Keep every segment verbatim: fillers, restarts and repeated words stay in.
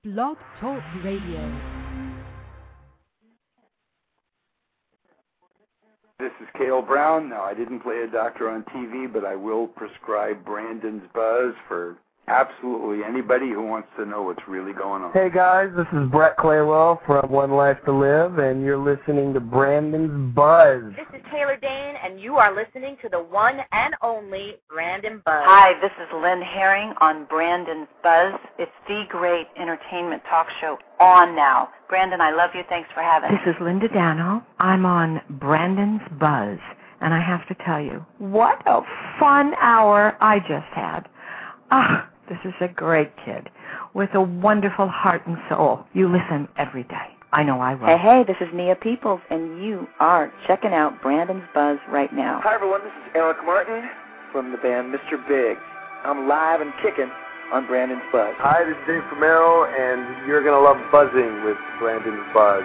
Blog Talk Radio. This is Cale Brown. Now, I didn't play a doctor on T V, but I will prescribe Brandon's Buzz for absolutely anybody who wants to know what's really going on. Hey, guys, this is Brett Claywell from One Life to Live, and you're listening to Brandon's Buzz. This is Taylor Dane, and you are listening to the one and only Brandon Buzz. Hi, this is Lynn Herring on Brandon's Buzz. It's the great entertainment talk show on now. Brandon, I love you. Thanks for having me. This is Linda Dano. I'm on Brandon's Buzz, and I have to tell you, what a fun hour I just had. Ah, this is a great kid with a wonderful heart and soul. You listen every day. I know I will. Hey, hey, this is Nia Peoples, and you are checking out Brandon's Buzz right now. Hi, everyone. This is Eric Martin from the band Mister Big. I'm live and kicking on Brandon's Buzz. Hi, this is Dave Romero, and you're going to love buzzing with Brandon's Buzz.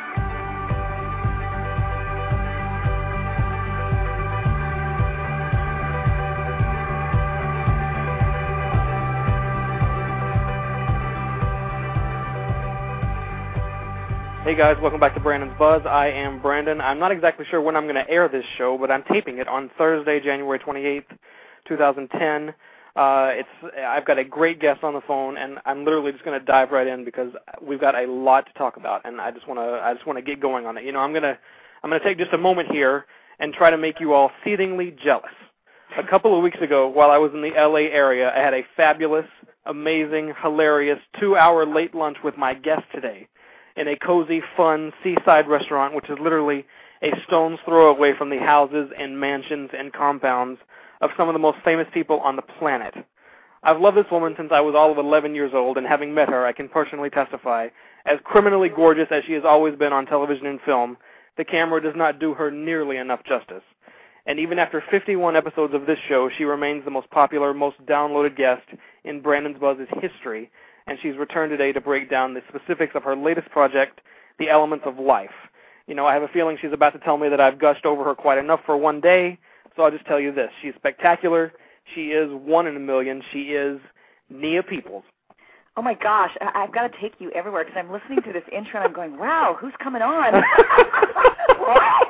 Hey guys, welcome back to Brandon's Buzz. I am Brandon. I'm not exactly sure when I'm going to air this show, but I'm taping it on Thursday, January twenty-eighth, twenty ten. Uh, it's I've got a great guest on the phone, and I'm literally just going to dive right in because we've got a lot to talk about, and I just want to I just want to get going on it. You know, I'm gonna I'm gonna take just a moment here and try to make you all seethingly jealous. A couple of weeks ago, while I was in the L A area, I had a fabulous, amazing, hilarious two-hour late lunch with my guest today in a cozy, fun seaside restaurant, which is literally a stone's throw away from the houses and mansions and compounds of some of the most famous people on the planet. I've loved this woman since I was all of eleven years old, and having met her, I can personally testify, as criminally gorgeous as she has always been on television and film, the camera does not do her nearly enough justice. And even after fifty-one episodes of this show, she remains the most popular, most downloaded guest in Brandon's Buzz's history, and she's returned today to break down the specifics of her latest project, The Elements of Life. You know, I have a feeling she's about to tell me that I've gushed over her quite enough for one day, so I'll just tell you this. She's spectacular. She is one in a million. She is Nia Peoples. Oh, my gosh. I- I've got to take you everywhere because I'm listening to this intro and I'm going, wow, who's coming on? What?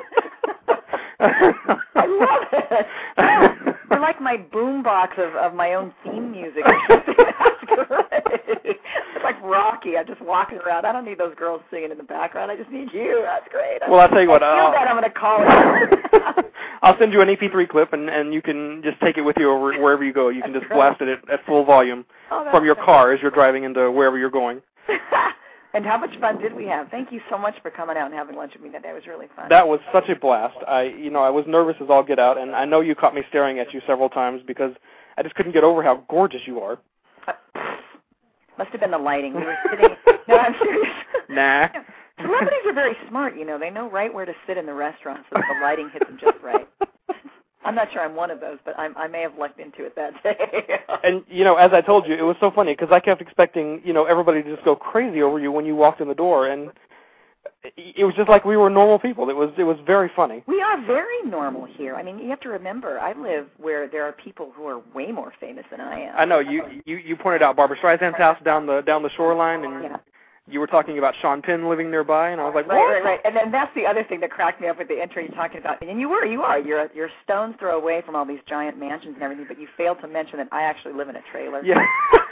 I love it. You're like my boombox of, of my own theme music. That's great. It's like Rocky. I'm just walking around. I don't need those girls singing in the background. I just need you. That's great. Well, I'll tell you what. I feel I'll, that I'm going to call it. I'll send you an E P three clip, and, and you can just take it with you over wherever you go. You can just blast it at, at full volume oh, from your car as you're driving into wherever you're going. And how much fun did we have? Thank you so much for coming out and having lunch with me today. It was really fun. That was such a blast. I, you know, I was nervous as all get out, and I know you caught me staring at you several times because I just couldn't get over how gorgeous you are. Uh, must have been the lighting. We were sitting. No, I'm serious. Nah. Celebrities are very smart, you know. They know right where to sit in the restaurant so that the lighting hits them just right. I'm not sure I'm one of those, but I'm, I may have lucked into it that day. And, you know, as I told you, it was so funny because I kept expecting, you know, everybody to just go crazy over you when you walked in the door, and it was just like we were normal people. It was it was very funny. We are very normal here. I mean, you have to remember, I live where there are people who are way more famous than I am. I know. You, you, you pointed out Barbra Streisand's house down the down the shoreline, and yeah. You were talking about Sean Penn living nearby, and I was like, what? Right, right, right. And then that's the other thing that cracked me up with the intro you're talking about. And you were, you are. You're a, you're a stone's throw away from all these giant mansions and everything, but you failed to mention that I actually live in a trailer. Yeah.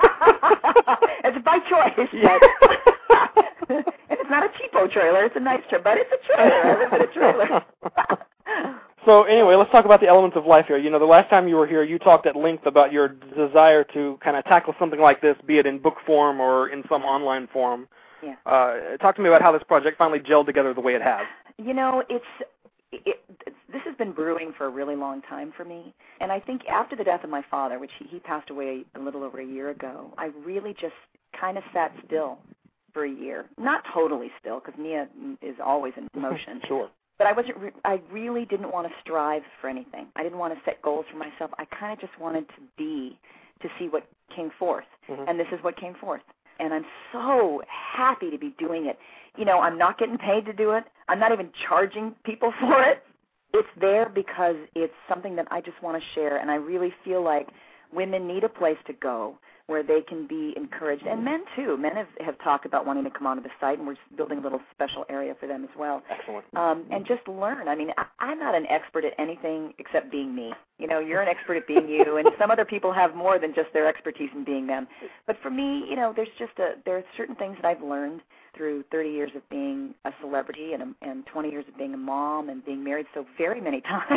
It's by choice. Yeah. And it's not a cheapo trailer. It's a nice trailer, but it's a trailer. I live in a trailer. So anyway, let's talk about the elements of life here. You know, the last time you were here, you talked at length about your desire to kind of tackle something like this, be it in book form or in some online form. Yeah. Uh, talk to me about how this project finally gelled together the way it has. You know, it's it, this has been brewing for a really long time for me, and I think after the death of my father, which he, he passed away a little over a year ago, I really just kind of sat still for a year. Not totally still, because Nia is always in motion. Sure. But I wasn't. Re- I really didn't want to strive for anything. I didn't want to set goals for myself. I kind of just wanted to be, to see what came forth, mm-hmm. and this is what came forth. And I'm so happy to be doing it. You know, I'm not getting paid to do it. I'm not even charging people for it. It's there because it's something that I just want to share, and I really feel like women need a place to go where they can be encouraged, and men too. Men have, have talked about wanting to come onto the site, and we're building a little special area for them as well. Excellent. Um, and just learn. I mean, I, I'm not an expert at anything except being me. You know, you're an expert at being you, and some other people have more than just their expertise in being them. But for me, you know, there's just a there are certain things that I've learned through thirty years of being a celebrity and a, and twenty years of being a mom and being married so very many times.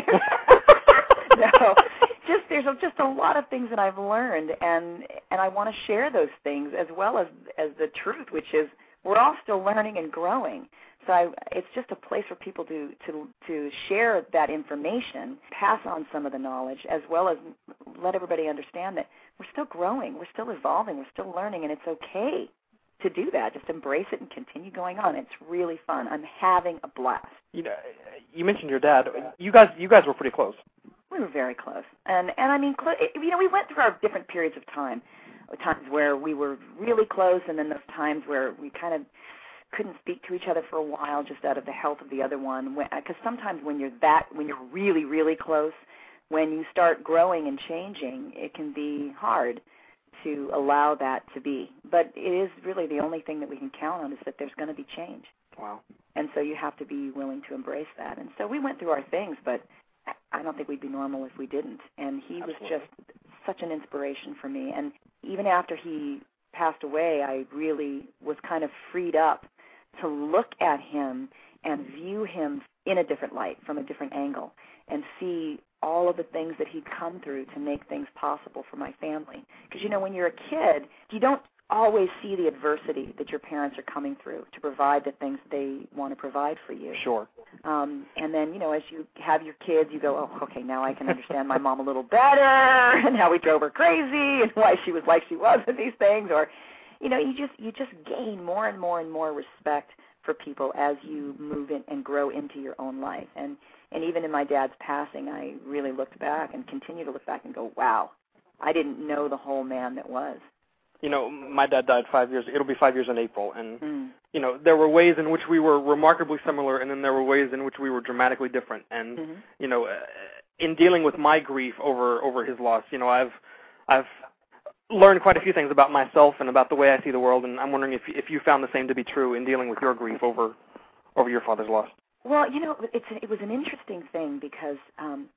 No, just there's just a lot of things that I've learned, and and I want to share those things as well as as the truth, which is we're all still learning and growing. So I, it's just a place for people to, to to share that information, pass on some of the knowledge, as well as let everybody understand that we're still growing, we're still evolving, we're still learning, and it's okay to do that. Just embrace it and continue going on. It's really fun. I'm having a blast. You know, you mentioned your dad. You guys, you guys were pretty close. We were very close, and and I mean, cl- you know, we went through our different periods of time, times where we were really close, and then those times where we kind of couldn't speak to each other for a while, just out of the health of the other one. Because sometimes when you're that, when you're really, really close, when you start growing and changing, it can be hard to allow that to be. But it is really the only thing that we can count on is that there's going to be change. Wow. And so you have to be willing to embrace that. And so we went through our things, but I don't think we'd be normal if we didn't. And he Absolutely. was just such an inspiration for me. And even after he passed away, I really was kind of freed up to look at him and view him in a different light, from a different angle, and see all of the things that he'd come through to make things possible for my family. Because, you know, when you're a kid, you don't always see the adversity that your parents are coming through to provide the things they want to provide for you. Sure. Um, and then, you know, as you have your kids, you go, oh, okay, now I can understand my mom a little better, and how we drove her crazy, and why she was like she was with these things. Or, you know, you just you just gain more and more and more respect for people as you move in and grow into your own life. And and even in my dad's passing, I really looked back and continue to look back and go, wow, I didn't know the whole man that was. You know, my dad died five years. It'll be five years in April, and Mm. you know, there were ways in which we were remarkably similar, and then there were ways in which we were dramatically different. And Mm-hmm. you know, uh, in dealing with my grief over over his loss, you know, I've I've learned quite a few things about myself and about the way I see the world. And I'm wondering if if you found the same to be true in dealing with your grief over over your father's loss. Well, you know, it's it was an interesting thing because um,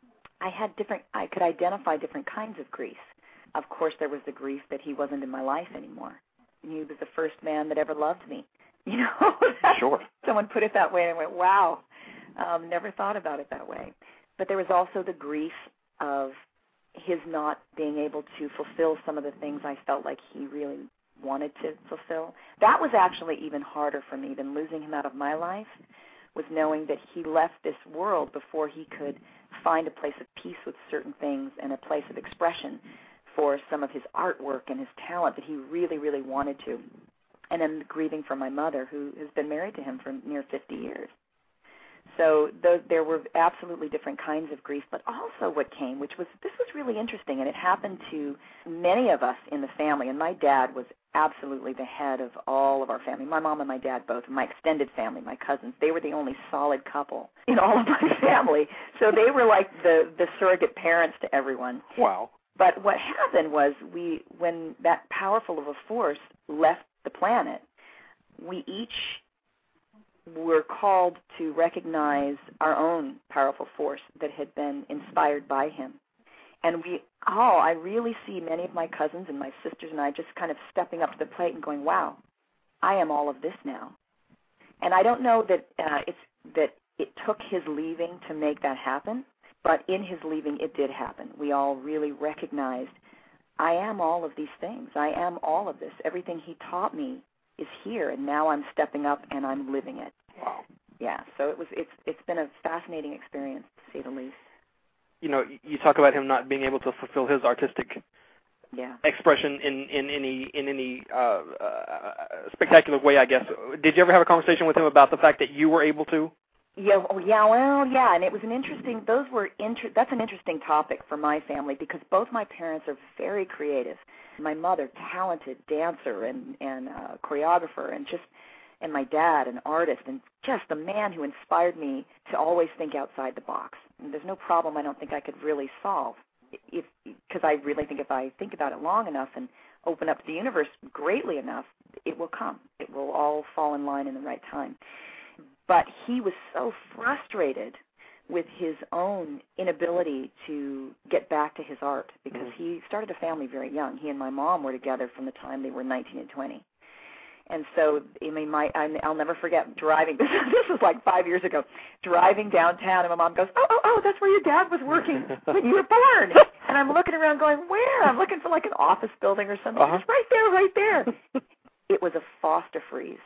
I had different. I could identify different kinds of grief. Of course, there was the grief that he wasn't in my life anymore. He was the first man that ever loved me. You know, Sure. Someone put it that way, and I went, wow. Um, never thought about it that way. But there was also the grief of his not being able to fulfill some of the things I felt like he really wanted to fulfill. That was actually even harder for me than losing him out of my life, was knowing that he left this world before he could find a place of peace with certain things and a place of expression for some of his artwork and his talent that he really, really wanted to. And then grieving for my mother, who has been married to him for near fifty years. So those, there were absolutely different kinds of grief, but also what came, which was, this was really interesting, and it happened to many of us in the family, and my dad was absolutely the head of all of our family. My mom and my dad both, my extended family, my cousins, they were the only solid couple in all of my family. So they were like the, the surrogate parents to everyone. Wow. But what happened was we, when that powerful of a force left the planet, we each were called to recognize our own powerful force that had been inspired by him. And we all, I really see many of my cousins and my sisters and I just kind of stepping up to the plate and going, wow, I am all of this now. And I don't know that uh, it's that it took his leaving to make that happen, but in his leaving it did happen. We all really recognized, I am all of these things. I am all of this. Everything he taught me is here, and now I'm stepping up and I'm living it. Wow. Yeah, so it was. It's it's been a fascinating experience, to say the least. You know, you talk about him not being able to fulfill his artistic yeah. expression in, in any in any uh, uh, spectacular way, I guess. Did you ever have a conversation with him about the fact that you were able to? Yeah, oh, yeah, well, yeah, and it was an interesting. Those were inter, That's an interesting topic for my family because both my parents are very creative. My mother, talented dancer and and uh, choreographer, and just. And my dad, an artist, and just a man who inspired me to always think outside the box. And there's no problem I don't think I could really solve. if because I really think if I think about it long enough and open up the universe greatly enough, it will come. It will all fall in line in the right time. But he was so frustrated with his own inability to get back to his art because mm-hmm. he started a family very young. He and my mom were together from the time they were nineteen and twenty. And so, I mean, my, I'll never forget driving. This, this was like five years ago. Driving downtown, and my mom goes, "Oh, oh, oh, that's where your dad was working when you were born." And I'm looking around, going, "Where?" I'm looking for like an office building or something. Uh-huh. It's right there, right there. It was a Foster Freeze.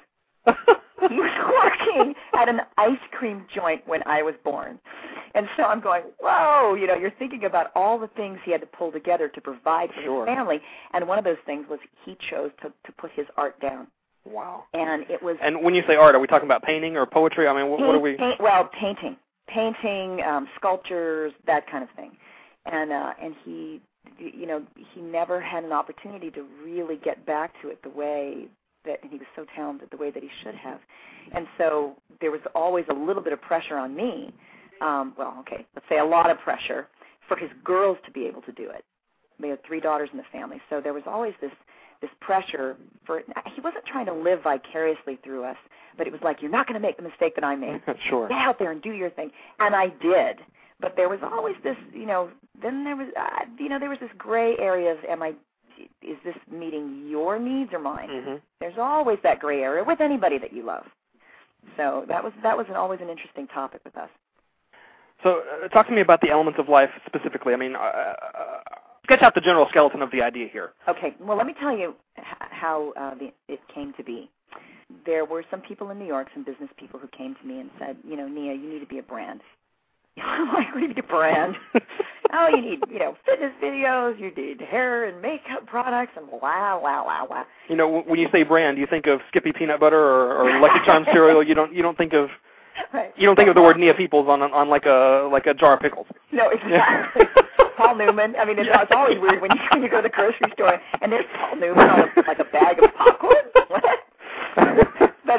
He was working at an ice cream joint when I was born. And so I'm going, whoa, you know, you're thinking about all the things he had to pull together to provide for sure. his family. And one of those things was he chose to, to put his art down. Wow. And it was... And when you say art, are we talking about painting or poetry? I mean, what, paint, what are we... Paint, well, painting. Painting, um, sculptures, that kind of thing. And uh, and he, you know, he never had an opportunity to really get back to it the way that, and he was so talented, the way that he should have. And so there was always a little bit of pressure on me, um, well, okay, let's say a lot of pressure for his girls to be able to do it. They had three daughters in the family, so there was always this this pressure for, he wasn't trying to live vicariously through us, but it was like, you're not going to make the mistake that I made. Sure. Get out there and do your thing. And I did. But there was always this, you know, then there was, uh, you know, there was this gray area of, am I, is this meeting your needs or mine? Mm-hmm. There's always that gray area with anybody that you love. So that was that was an, always an interesting topic with us. So uh, talk to me about the elements of life specifically. I mean, uh, uh, sketch out the general skeleton of the idea here. Okay. Well, let me tell you h- how uh, the, it came to be. There were some people in New York, some business people who came to me and said, you know, Nia, you need to be a brand. I'm like, we need a brand. Oh, you need, you know, fitness videos, you need hair and makeup products, and wow, wow, wow, wow. You know, when you say brand, do you think of Skippy peanut butter or, or Lucky Charms cereal? You don't, you don't think of, right. you don't think of the word Nia Peoples on on like a like a jar of pickles. No, exactly. Paul Newman. I mean, it's, it's always weird when you when you go to the grocery store and there's Paul Newman on a, like a bag of popcorn. What? But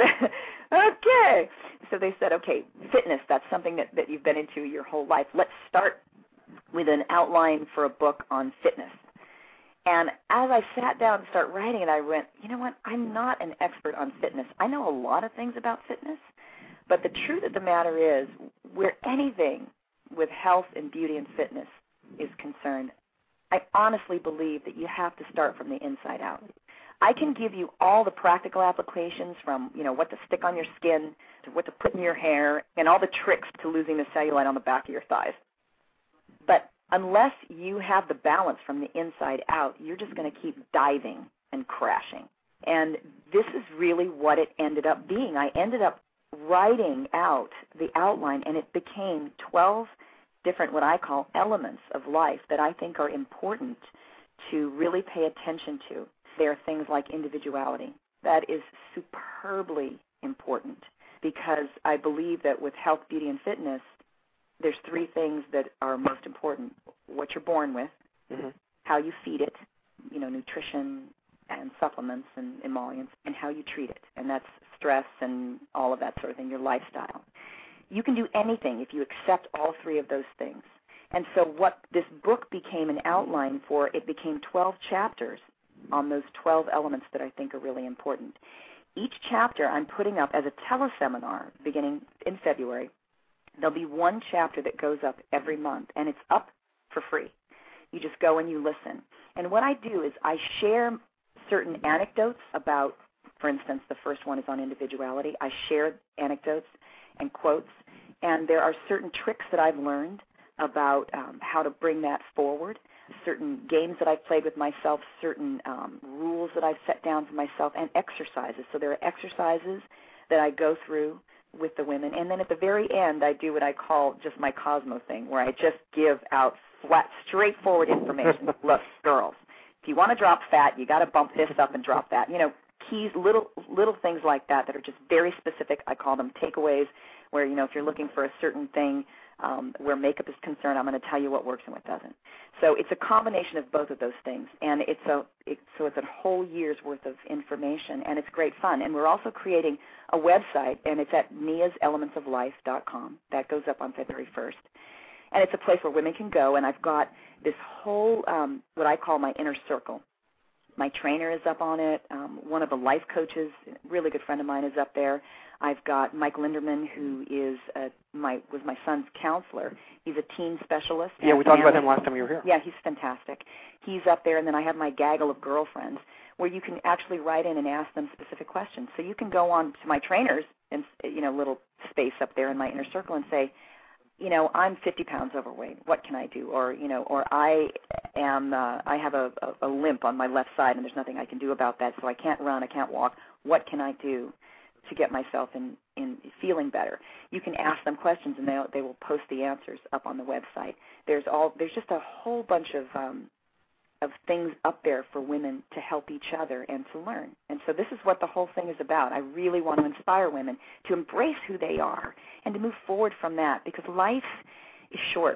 okay. So they said, okay, fitness, that's something that, that you've been into your whole life. Let's start with an outline for a book on fitness. And as I sat down and started writing it, I went, you know what, I'm not an expert on fitness. I know a lot of things about fitness, but the truth of the matter is, where anything with health and beauty and fitness is concerned, I honestly believe that you have to start from the inside out. I can give you all the practical applications from, you know, what to stick on your skin to what to put in your hair and all the tricks to losing the cellulite on the back of your thighs. But unless you have the balance from the inside out, you're just going to keep diving and crashing. And this is really what it ended up being. I ended up writing out the outline, and it became twelve different what I call elements of life that I think are important to really pay attention to. There are things like individuality. That is superbly important because I believe that with health, beauty, and fitness, there's three things that are most important. What you're born with, mm-hmm. how you feed it, you know, nutrition and supplements and emollients, and how you treat it. And that's stress and all of that sort of thing, your lifestyle. You can do anything if you accept all three of those things. And so what this book became an outline for, it became twelve chapters on those twelve elements that I think are really important. Each chapter I'm putting up as a teleseminar beginning in February. There'll be one chapter that goes up every month, and it's up for free. You just go and you listen. And what I do is I share certain anecdotes about, for instance, the first one is on individuality. I share anecdotes and quotes, and there are certain tricks that I've learned about um, how to bring that forward, certain games that I've played with myself, certain um, rules that I've set down for myself, and exercises. So there are exercises that I go through with the women. And then at the very end, I do what I call just my Cosmo thing, where I just give out flat, straightforward information. Look, girls, if you want to drop fat, you got to bump this up and drop that. You know, keys, little little things like that that are just very specific. I call them takeaways, where, you know, if you're looking for a certain thing, Um, where makeup is concerned, I'm going to tell you what works and what doesn't. So it's a combination of both of those things, and it's a it, so it's a whole year's worth of information, and it's great fun. And we're also creating a website, and it's at nias elements of life dot com. That goes up on February first. And it's a place where women can go, and I've got this whole, um, what I call my inner circle. My trainer is up on it. Um, one of the life coaches, a really good friend of mine, is up there. I've got Mike Linderman, who is a, my was my son's counselor. He's a teen specialist. Yeah, we talked about him last time you were here. Yeah, he's fantastic. He's up there, and then I have my gaggle of girlfriends where you can actually write in and ask them specific questions. So you can go on to my trainers and, you know, little space up there in my inner circle and say, you know, I'm fifty pounds overweight. What can I do? Or, you know, or I am, uh, I have a, a, a limp on my left side and there's nothing I can do about that, so I can't run, I can't walk. What can I do to get myself in, in feeling better? You can ask them questions and they they will post the answers up on the website. There's all there's just a whole bunch of um, of things up there for women to help each other and to learn. And so this is what the whole thing is about. I really want to inspire women to embrace who they are and to move forward from that, because life is short.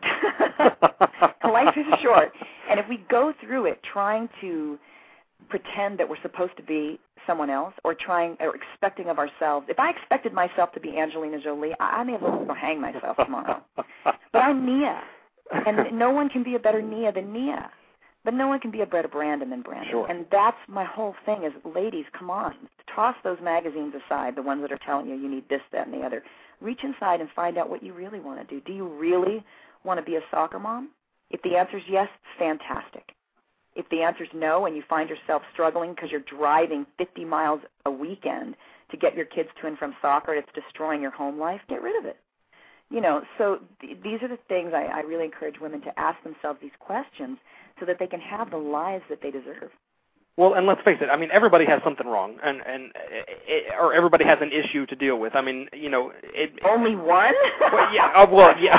Life is short. And if we go through it trying to pretend that we're supposed to be someone else or trying or expecting of ourselves, if I expected myself to be Angelina Jolie, I, I may as well go hang myself tomorrow. But I'm Nia, and no one can be a better Nia than Nia. But no one can be a better Brandon than Brandon. Sure. And that's my whole thing is, ladies, come on. Toss those magazines aside, the ones that are telling you you need this, that, and the other. Reach inside and find out what you really want to do. Do you really want to be a soccer mom? If the answer is yes, fantastic. If the answer is no and you find yourself struggling because you're driving fifty miles a weekend to get your kids to and from soccer and it's destroying your home life, get rid of it. You know, so th- these are the things I, I really encourage women to ask themselves these questions so that they can have the lives that they deserve. Well, and let's face it, I mean, everybody has something wrong, and, and it, or everybody has an issue to deal with. I mean, you know. It, Only one? Well, yeah, uh, well, yeah.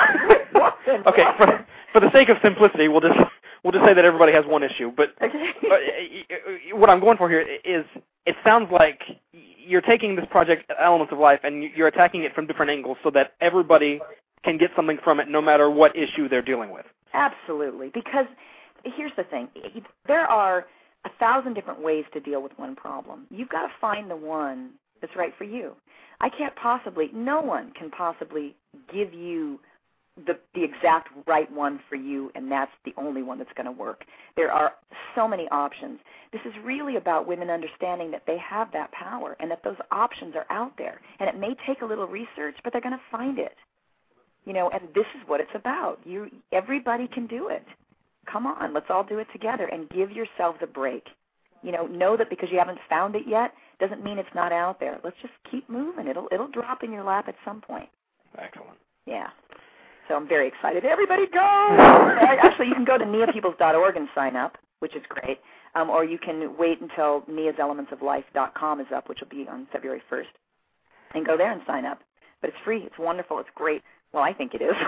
Okay, for, for the sake of simplicity, we'll just we'll just say that everybody has one issue. But okay. uh, what I'm going for here is, it sounds like you're taking this project, Elements of Life, and you're attacking it from different angles so that everybody can get something from it no matter what issue they're dealing with. Absolutely, because here's the thing. There are a thousand different ways to deal with one problem. You've got to find the one that's right for you. I can't possibly, no one can possibly give you the the exact right one for you, and that's the only one that's going to work. There are so many options. This is really about women understanding that they have that power and that those options are out there. And it may take a little research, but they're going to find it. You know, and this is what it's about. You, everybody can do it. Come on, let's all do it together and give yourselves a break. You know, know that because you haven't found it yet doesn't mean it's not out there. Let's just keep moving. It'll it'll drop in your lap at some point. Excellent. Yeah. So I'm very excited. Everybody go! Actually, you can go to nia peoples dot org and sign up, which is great. Um, or you can wait until nias elements of life dot com is up, which will be on February first, and go there and sign up. But it's free. It's wonderful. It's great. Well, I think it is.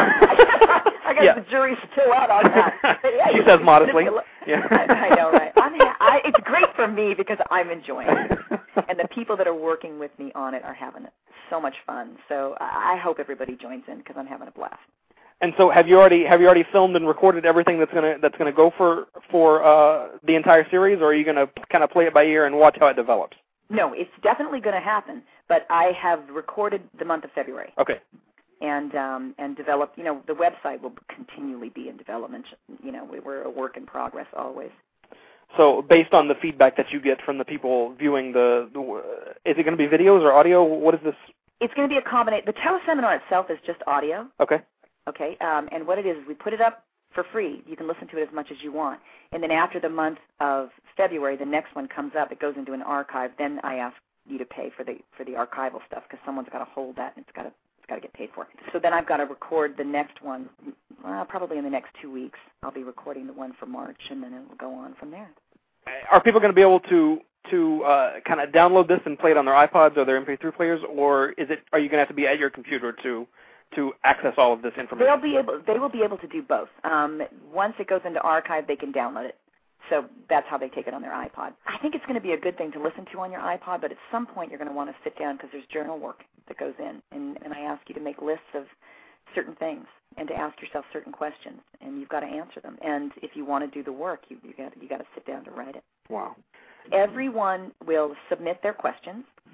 I guess yeah. the jury's still out on that. Yeah, she says modestly. Yeah. I, I know, right? I mean, I, it's great for me because I'm enjoying it, and the people that are working with me on it are having so much fun. So I hope everybody joins in because I'm having a blast. And so, have you already have you already filmed and recorded everything that's gonna that's gonna go for for uh, the entire series, or are you gonna kind of play it by ear and watch how it develops? No, it's definitely going to happen. But I have recorded the month of February. Okay. And um, and develop, you know, the website will continually be in development. You know, we, we're a work in progress always. So based on the feedback that you get from the people viewing the, the is it going to be videos or audio? What is this? It's going to be a combination. The teleseminar itself is just audio. Okay. Okay. Um, and what it is, we put it up for free. You can listen to it as much as you want. And then after the month of February, the next one comes up. It goes into an archive. Then I ask you to pay for the for the archival stuff because someone's got to hold that and it's got to got to get paid for. So then I've got to record the next one, well, probably in the next two weeks. I'll be recording the one for March, and then it will go on from there. Are people going to be able to to uh, kind of download this and play it on their iPods or their M P three players, or is it? Are you going to have to be at your computer to to access all of this information? They'll be able. They will be able to do both. Um, once it goes into archive, they can download it. So that's how they take it on their iPod. I think it's going to be a good thing to listen to on your iPod, but at some point you're going to want to sit down because there's journal work that goes in, and, and I ask you to make lists of certain things and to ask yourself certain questions, and you've got to answer them. And if you want to do the work, you you got you got to sit down to write it. Wow. Everyone will submit their questions,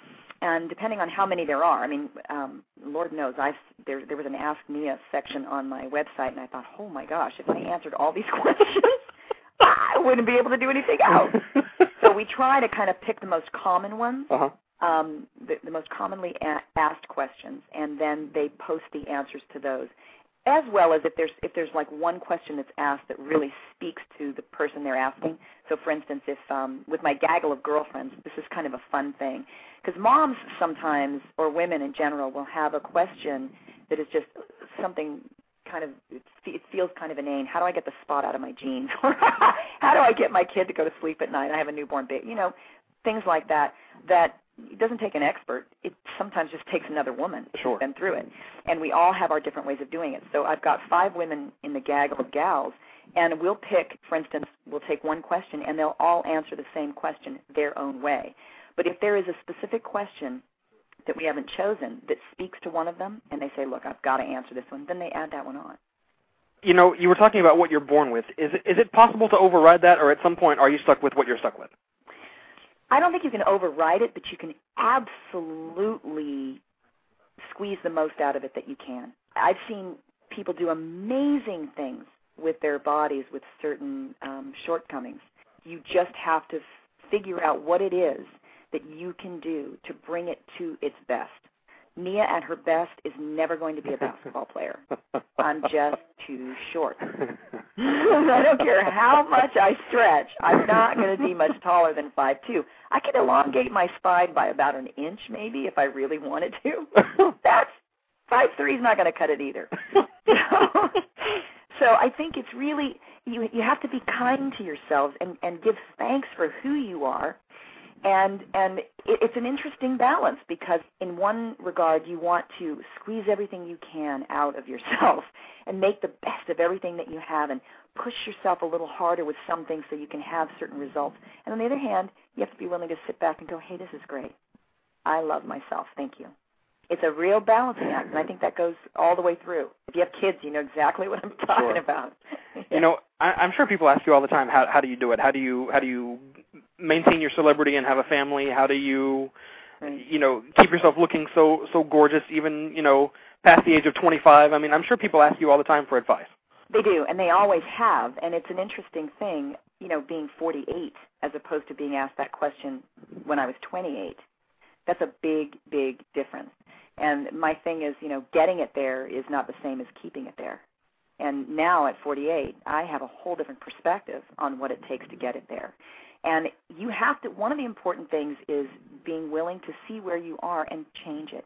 And depending on how many there are, I mean, um, Lord knows, I've, there, there was an Ask Nia section on my website, and I thought, oh, my gosh, if I answered all these questions, I wouldn't be able to do anything else. So we try to kind of pick the most common ones, uh-huh. um, the, the most commonly a- asked questions, and then they post the answers to those, as well as if there's if there's like one question that's asked that really speaks to the person they're asking. So, for instance, if um, with my gaggle of girlfriends, this is kind of a fun thing, because moms sometimes, or women in general, will have a question that is just something kind of, it feels kind of inane. How do I get the spot out of my jeans? Or how do I get my kid to go to sleep at night? I have a newborn baby. You know, things like that, that it doesn't take an expert. It sometimes just takes another woman sure. who's been through it. And we all have our different ways of doing it. So I've got five women in the gaggle of gals, and we'll pick, for instance, we'll take one question, and they'll all answer the same question their own way. But if there is a specific question that we haven't chosen that speaks to one of them, and they say, look, I've got to answer this one, then they add that one on. You know, you were talking about what you're born with. Is it, is it possible to override that, or at some point are you stuck with what you're stuck with? I don't think you can override it, but you can absolutely squeeze the most out of it that you can. I've seen people do amazing things with their bodies with certain um, shortcomings. You just have to f- figure out what it is that you can do to bring it to its best. Nia at her best is never going to be a basketball player. I'm just too short. I don't care how much I stretch. I'm not going to be much taller than five two. I can elongate my spine by about an inch maybe if I really wanted to. That's five three is not going to cut it either. So, so I think it's really, you you have to be kind to yourselves and, and give thanks for who you are. And and it, it's an interesting balance because in one regard you want to squeeze everything you can out of yourself and make the best of everything that you have and push yourself a little harder with some things so you can have certain results. And on the other hand, you have to be willing to sit back and go, hey, this is great. I love myself. Thank you. It's a real balancing act, and I think that goes all the way through. If you have kids, you know exactly what I'm talking sure. about. Yeah. You know, I, I'm sure people ask you all the time, how, how do you do it? How do you how do you maintain your celebrity and have a family? How do you, right. you know, keep yourself looking so so gorgeous, even, you know, past the age of twenty-five? I mean, I'm sure people ask you all the time for advice. They do, and they always have, and it's an interesting thing, you know, being forty-eight as opposed to being asked that question when I was twenty-eight. That's a big, big difference. And my thing is, you know, getting it there is not the same as keeping it there. And now at forty-eight, I have a whole different perspective on what it takes to get it there. And you have to, one of the important things is being willing to see where you are and change it.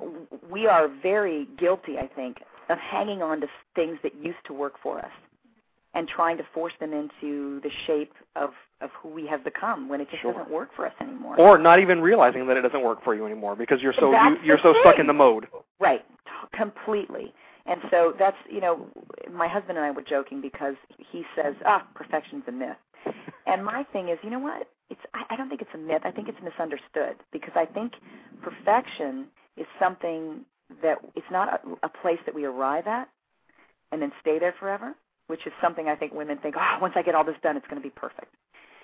We are very guilty, I think, of hanging on to things that used to work for us and trying to force them into the shape of, of who we have become when it just sure. doesn't work for us anymore. Or not even realizing that it doesn't work for you anymore because you're so That's you, you're the so thing. stuck in the mode. Right, t- completely. And so that's, you know, my husband and I were joking because he says, ah, perfection's a myth. And my thing is, you know what? It's I, I don't think it's a myth. I think it's misunderstood because I think perfection is something that it's not a, a place that we arrive at and then stay there forever, which is something I think women think, oh, once I get all this done, it's going to be perfect.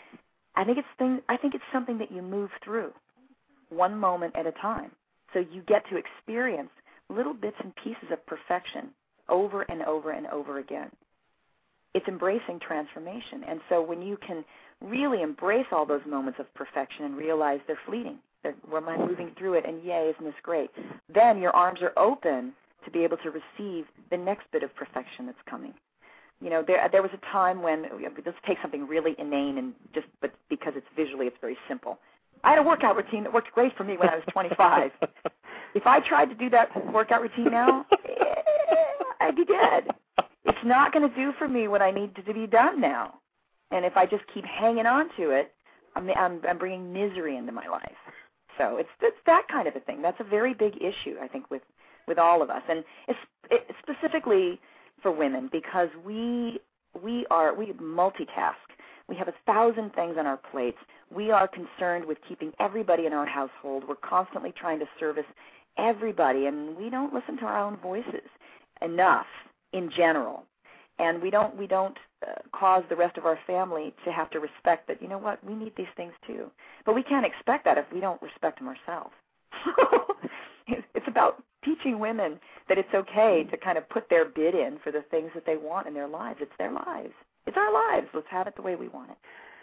I think it's thing. I think it's something that you move through one moment at a time. So you get to experience little bits and pieces of perfection over and over and over again. It's embracing transformation. And so when you can really embrace all those moments of perfection and realize they're fleeting, they're, well, am I moving through it, and yay, isn't this great, then your arms are open to be able to receive the next bit of perfection that's coming. You know, there there was a time when, let's take something really inane and just, but because it's visually, it's very simple. I had a workout routine that worked great for me when I was twenty-five. If I tried to do that workout routine now, I'd be dead. It's not going to do for me what I need to be done now. And if I just keep hanging on to it, I'm, I'm, I'm bringing misery into my life. So it's, it's that kind of a thing. That's a very big issue, I think, with, with all of us. And it's, it, specifically for women because we we are we multitask. We have a thousand things on our plates. We are concerned with keeping everybody in our household. We're constantly trying to service everybody, and we don't listen to our own voices enough in general. And we don't we don't uh, cause the rest of our family to have to respect that, you know what, we need these things too. But we can't expect that if we don't respect them ourselves. it's about teaching women that it's okay to kind of put their bid in for the things that they want in their lives. It's their lives. It's our lives. Let's have it the way we want it.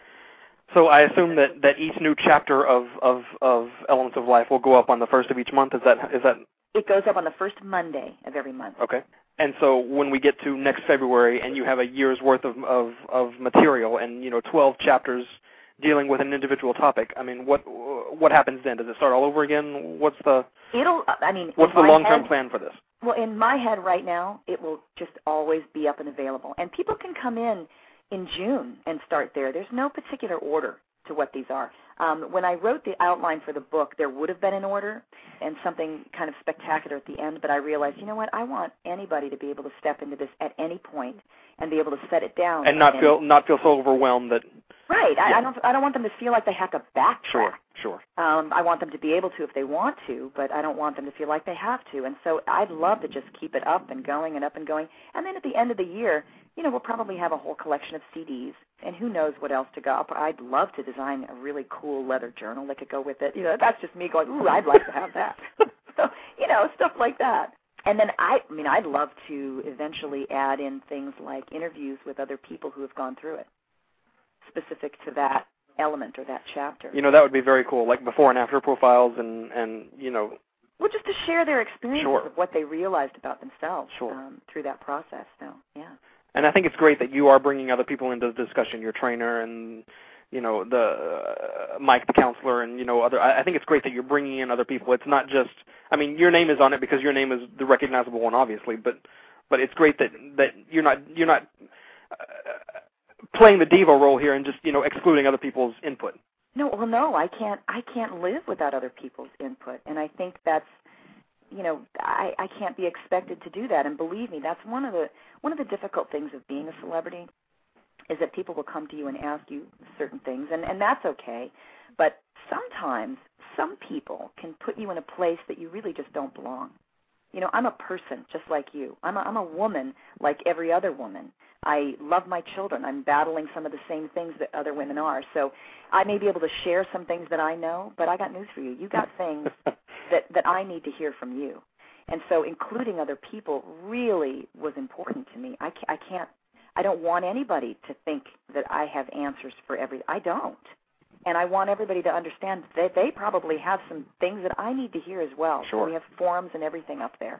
So I assume that, that each new chapter of, of, of Elements of Life will go up on the first of each month. Is that is that? It goes up on the first Monday of every month. Okay. And so when we get to next February and you have a year's worth of, of, of material and, you know, twelve chapters dealing with an individual topic, I mean, what what happens then? Does it start all over again? What's the It'll. I mean, what's the long-term head, plan for this? Well, in my head right now, it will just always be up and available, and people can come in in June and start there. There's no particular order to what these are. Um, when I wrote the outline for the book, there would have been an order and something kind of spectacular at the end, but I realized, you know what, I want anybody to be able to step into this at any point and be able to set it down. And not and, feel not feel so overwhelmed that... Right. Yeah. I, I don't I don't want them to feel like they have to backtrack. Sure, sure. Um, I want them to be able to if they want to, but I don't want them to feel like they have to. And so I'd love to just keep it up and going and up and going. And then at the end of the year, you know, we'll probably have a whole collection of C Ds, and who knows what else to go. I'd love to design a really cool leather journal that could go with it. You know, that's just me going, ooh, I'd like to have that. So, you know, stuff like that. And then I, I mean, I'd love to eventually add in things like interviews with other people who have gone through it, specific to that element or that chapter. You know, that would be very cool, like before and after profiles and, and you know. Well, just to share their experiences Sure. of what they realized about themselves Sure. um, through that process. So, yeah. And I think it's great that you are bringing other people into the discussion, your trainer and, you know, the uh, Mike, the counselor, and, you know, other. I, I think it's great that you're bringing in other people. It's not just, I mean, your name is on it because your name is the recognizable one, obviously, but but it's great that, that you're not you're not uh, playing the diva role here and just, you know, excluding other people's input. No, well, no, I can't. I can't live without other people's input, and I think that's, you know, I, I can't be expected to do that. And believe me, that's one of the one of the difficult things of being a celebrity, is that people will come to you and ask you certain things, and, and that's okay. But sometimes some people can put you in a place that you really just don't belong. You know, I'm a person just like you. I'm a, I'm a woman like every other woman. I love my children. I'm battling some of the same things that other women are. So I may be able to share some things that I know, but I got news for you. You got things that, that I need to hear from you. And so including other people really was important to me. I can't, I can't, I don't want anybody to think that I have answers for every, I don't. And I want everybody to understand that they probably have some things that I need to hear as well. Sure. So we have forums and everything up there.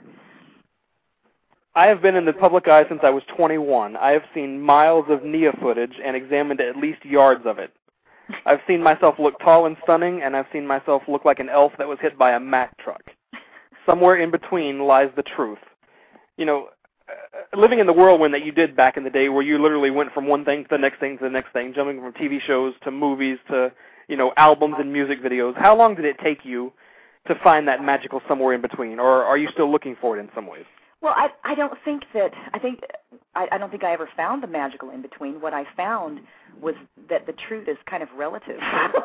I have been in the public eye since I was twenty-one. I have seen miles of N I A footage and examined at least yards of it. I've seen myself look tall and stunning, and I've seen myself look like an elf that was hit by a Mack truck. Somewhere in between lies the truth. You know, uh, living in the whirlwind that you did back in the day where you literally went from one thing to the next thing to the next thing, jumping from T V shows to movies to, you know, albums and music videos, how long did it take you to find that magical somewhere in between, or are you still looking for it in some ways? Well, I I don't think that I think I, I don't think I ever found the magical in between. What I found was that the truth is kind of relative.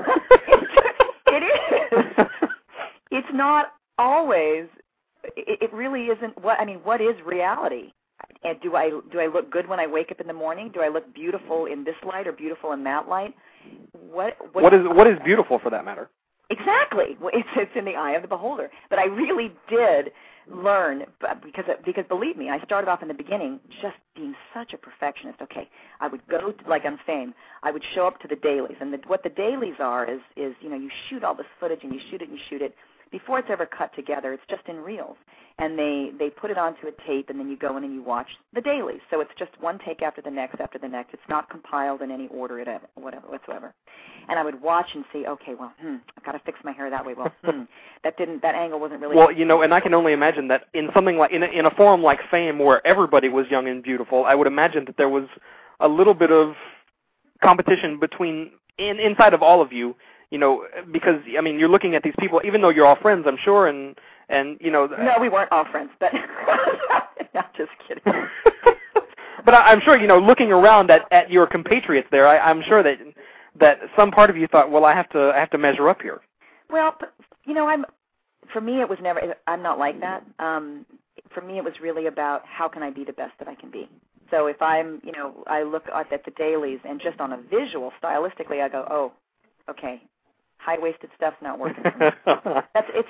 It is. It's not always. It, it really isn't. What I mean, what is reality? And do I do I look good when I wake up in the morning? Do I look beautiful in this light or beautiful in that light? What what, what is what is beautiful for that matter? Exactly. It's it's in the eye of the beholder. But I really did learn, because because believe me, I started off in the beginning just being such a perfectionist. Okay, I would go to, like on Fame, I would show up to the dailies, and the, what the dailies are is is you know you shoot all this footage and you shoot it and you shoot it before it's ever cut together. It's just in reels, and they they put it onto a tape, and then you go in and you watch the dailies. So it's just one take after the next after the next. It's not compiled in any order, it whatever whatsoever. And I would watch and see, okay, well, hmm, I've got to fix my hair that way. Well, hmm, that didn't that angle wasn't really. Well, you know, and I can only imagine that in something like in a, in a forum like Fame, where everybody was young and beautiful, I would imagine that there was a little bit of competition between in, inside of all of you. You know, because, I mean, you're looking at these people, even though you're all friends, I'm sure, and, and you know... No, we weren't all friends, but... No, just kidding. But I, I'm sure, you know, looking around at, at your compatriots there, I, I'm sure that that some part of you thought, well, I have to I have to measure up here. Well, but, you know, I'm... For me, it was never... I'm not like that. Um, for me, it was really about how can I be the best that I can be. So if I'm, you know, I look at the dailies, and just on a visual, stylistically, I go, oh, okay, high-waisted stuff's not working for me. That's, it's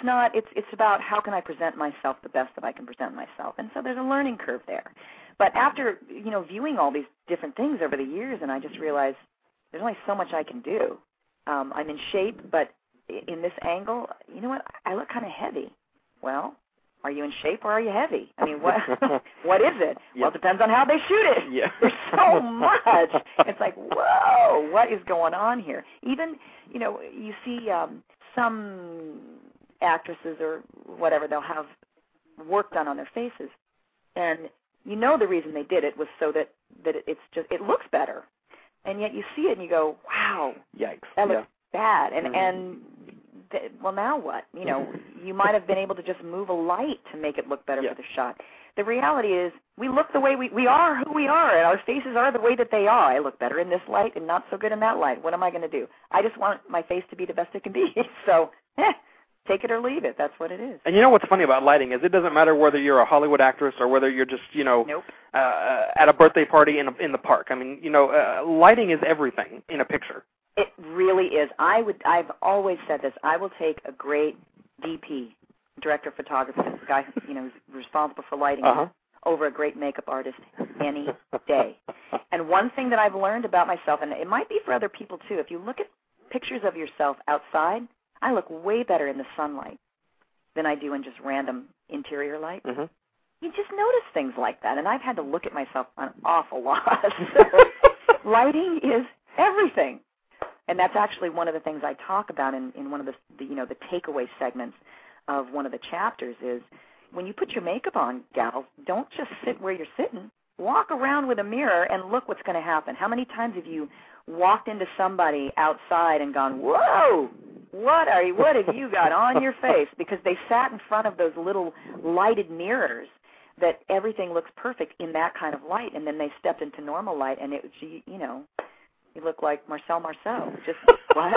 it's not. It's it's about how can I present myself the best that I can present myself, and so there's a learning curve there. But after you know viewing all these different things over the years, and I just realized there's only so much I can do. Um, I'm in shape, but in this angle, you know what? I look kind of heavy. Well, are you in shape or are you heavy? I mean, what what is it? Yep. Well, it depends on how they shoot it. Yeah. There's so much. It's like, whoa, what is going on here? Even, you know, you see um, some actresses or whatever, they'll have work done on their faces, and you know the reason they did it was so that, that it's just it looks better, and yet you see it and you go, wow, yikes, that looks yeah. bad, and mm-hmm. and th- well, now what? You know, you might have been able to just move a light to make it look better yeah. for the shot. The reality is, we look the way we we are who we are, and our faces are the way that they are. I look better in this light and not so good in that light. What am I going to do? I just want my face to be the best it can be. So, eh. Take it or leave it. That's what it is. And you know what's funny about lighting is it doesn't matter whether you're a Hollywood actress or whether you're just, you know, nope. uh, at a birthday party in a, in the park. I mean, you know, uh, lighting is everything in a picture. It really is. I would. I've always said this. I will take a great D P, director of photography, the guy you know who's responsible for lighting, uh-huh. over a great makeup artist any day. And one thing that I've learned about myself, and it might be for other people too, if you look at pictures of yourself outside, I look way better in the sunlight than I do in just random interior light. Mm-hmm. You just notice things like that, and I've had to look at myself an awful lot. So lighting is everything, and that's actually one of the things I talk about in, in one of the, the you know the takeaway segments of one of the chapters is when you put your makeup on, gals, don't just sit where you're sitting. Walk around with a mirror and look what's going to happen. How many times have you walked into somebody outside and gone, whoa, what are you, what have you got on your face? Because they sat in front of those little lighted mirrors that everything looks perfect in that kind of light, and then they stepped into normal light, and it, you, you know, you look like Marcel Marceau. Just, what?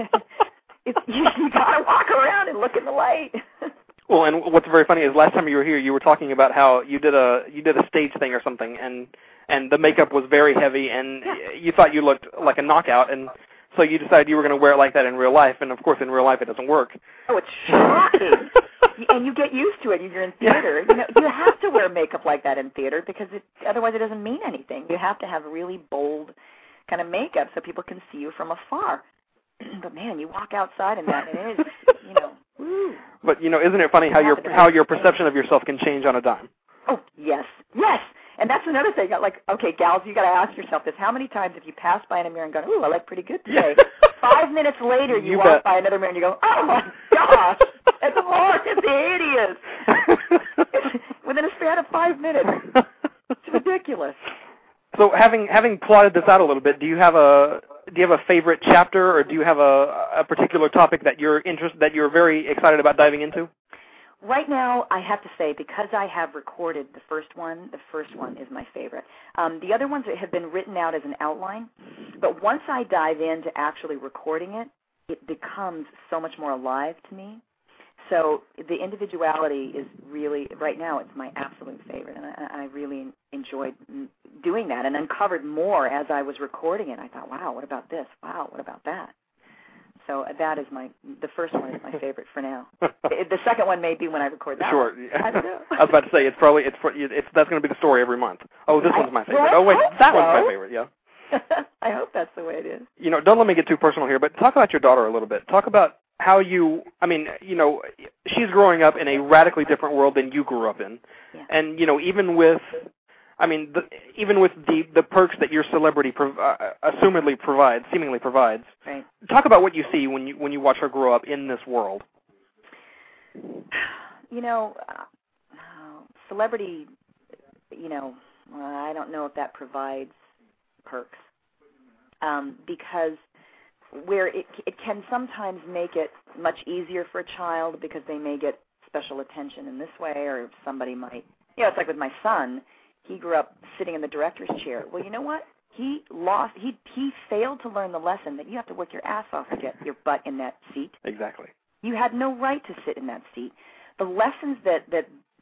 it's, you you got to walk around and look in the light. Well, and what's very funny is last time you were here, you were talking about how you did a you did a stage thing or something, and and the makeup was very heavy, and yeah. you thought you looked like a knockout, and so you decided you were going to wear it like that in real life, and of course in real life it doesn't work. Oh, it's shocking. And you get used to it. You're in theater. You know, you have to wear makeup like that in theater because it, otherwise it doesn't mean anything. You have to have really bold kind of makeup so people can see you from afar. But man, you walk outside in that, and it is, you know. Woo. But you know, isn't it funny how your how your perception of yourself can change on a dime? Oh yes, yes. And that's another thing. Like, okay, gals, you got to ask yourself this: how many times have you passed by in a mirror and gone, "Ooh, I look pretty good today"? Five minutes later, you, you walk bet. by another mirror and you go, "Oh my gosh, it's more, it's hideous." Within a span of five minutes, it's ridiculous. So, having having plotted this out a little bit, do you have a do you have a favorite chapter, or do you have a a particular topic that you're interest that you're very excited about diving into? Right now, I have to say, because I have recorded the first one, the first one is my favorite. Um, the other ones have been written out as an outline, but once I dive into actually recording it, it becomes so much more alive to me. So the individuality is really, right now, it's my absolute favorite, and I, I really enjoyed doing that and uncovered more as I was recording it. I thought, wow, what about this? Wow, what about that? So that is my, the first one is my favorite for now. The second one may be when I record that Sure. one. I don't know. I was about to say, it's probably, it's, it's that's going to be the story every month. Oh, this I, one's my favorite. well, oh, wait, that so. one's my favorite, yeah. I hope that's the way it is. You know, don't let me get too personal here, but talk about your daughter a little bit. Talk about how you, I mean, you know, she's growing up in a radically different world than you grew up in. Yeah. And, you know, even with, I mean, the, even with the, the perks that your celebrity prov- uh, assumedly provides, seemingly provides, right. Talk about what you see when you when you watch her grow up in this world. You know, uh, celebrity, you know, I don't know if that provides perks um, because where it, it can sometimes make it much easier for a child because they may get special attention in this way, or somebody might, you know, it's like with my son. He grew up sitting in the director's chair. Well, you know what? He lost, he he failed to learn the lesson that you have to work your ass off to get your butt in that seat. Exactly. You had no right to sit in that seat. The lessons that, that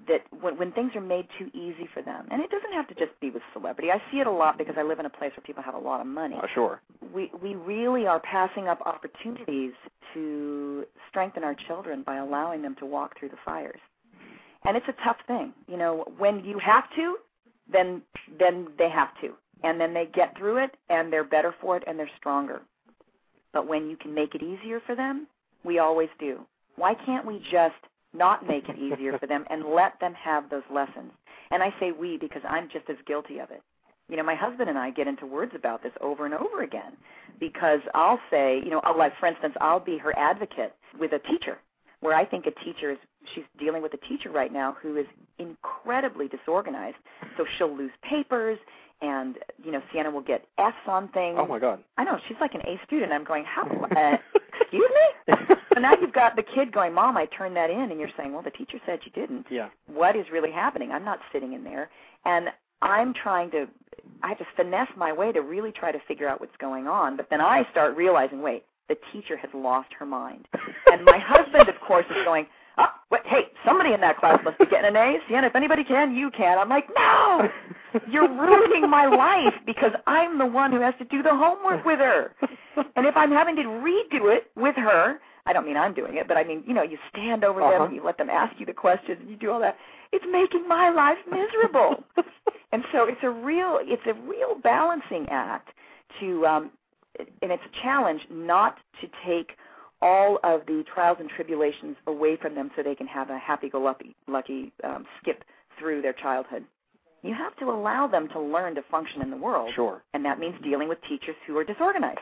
that when, when things are made too easy for them, and it doesn't have to just be with celebrity. I see it a lot because I live in a place where people have a lot of money. Oh, sure. We we really are passing up opportunities to strengthen our children by allowing them to walk through the fires. And it's a tough thing. You know, when you have to, then then they have to. And then they get through it, and they're better for it, and they're stronger. But when you can make it easier for them, we always do. Why can't we just not make it easier for them and let them have those lessons? And I say we because I'm just as guilty of it. You know, my husband and I get into words about this over and over again because I'll say, you know, like, for instance, I'll be her advocate with a teacher where I think a teacher is, she's dealing with a teacher right now who is incredibly disorganized. So she'll lose papers and, you know, Sienna will get F's on things. Oh, my God. I know. She's like an A student. I'm going, how, uh, excuse me? So now you've got the kid going, Mom, I turned that in. And you're saying, well, the teacher said you didn't. Yeah. What is really happening? I'm not sitting in there. And I'm trying to, I have to finesse my way to really try to figure out what's going on. But then I start realizing, wait, the teacher has lost her mind. And my husband, of course, is going, oh, wait, hey, somebody in that class must be getting an A. Sienna, if anybody can, you can. I'm like, no, you're ruining my life because I'm the one who has to do the homework with her. And if I'm having to redo it with her, I don't mean I'm doing it, but I mean, you know, you stand over uh-huh. them and you let them ask you the questions and you do all that. It's making my life miserable. And so it's a real, it's a real balancing act to, um, and it's a challenge not to take all of the trials and tribulations away from them so they can have a happy-go-lucky lucky, um, skip through their childhood. You have to allow them to learn to function in the world. Sure. And that means dealing with teachers who are disorganized.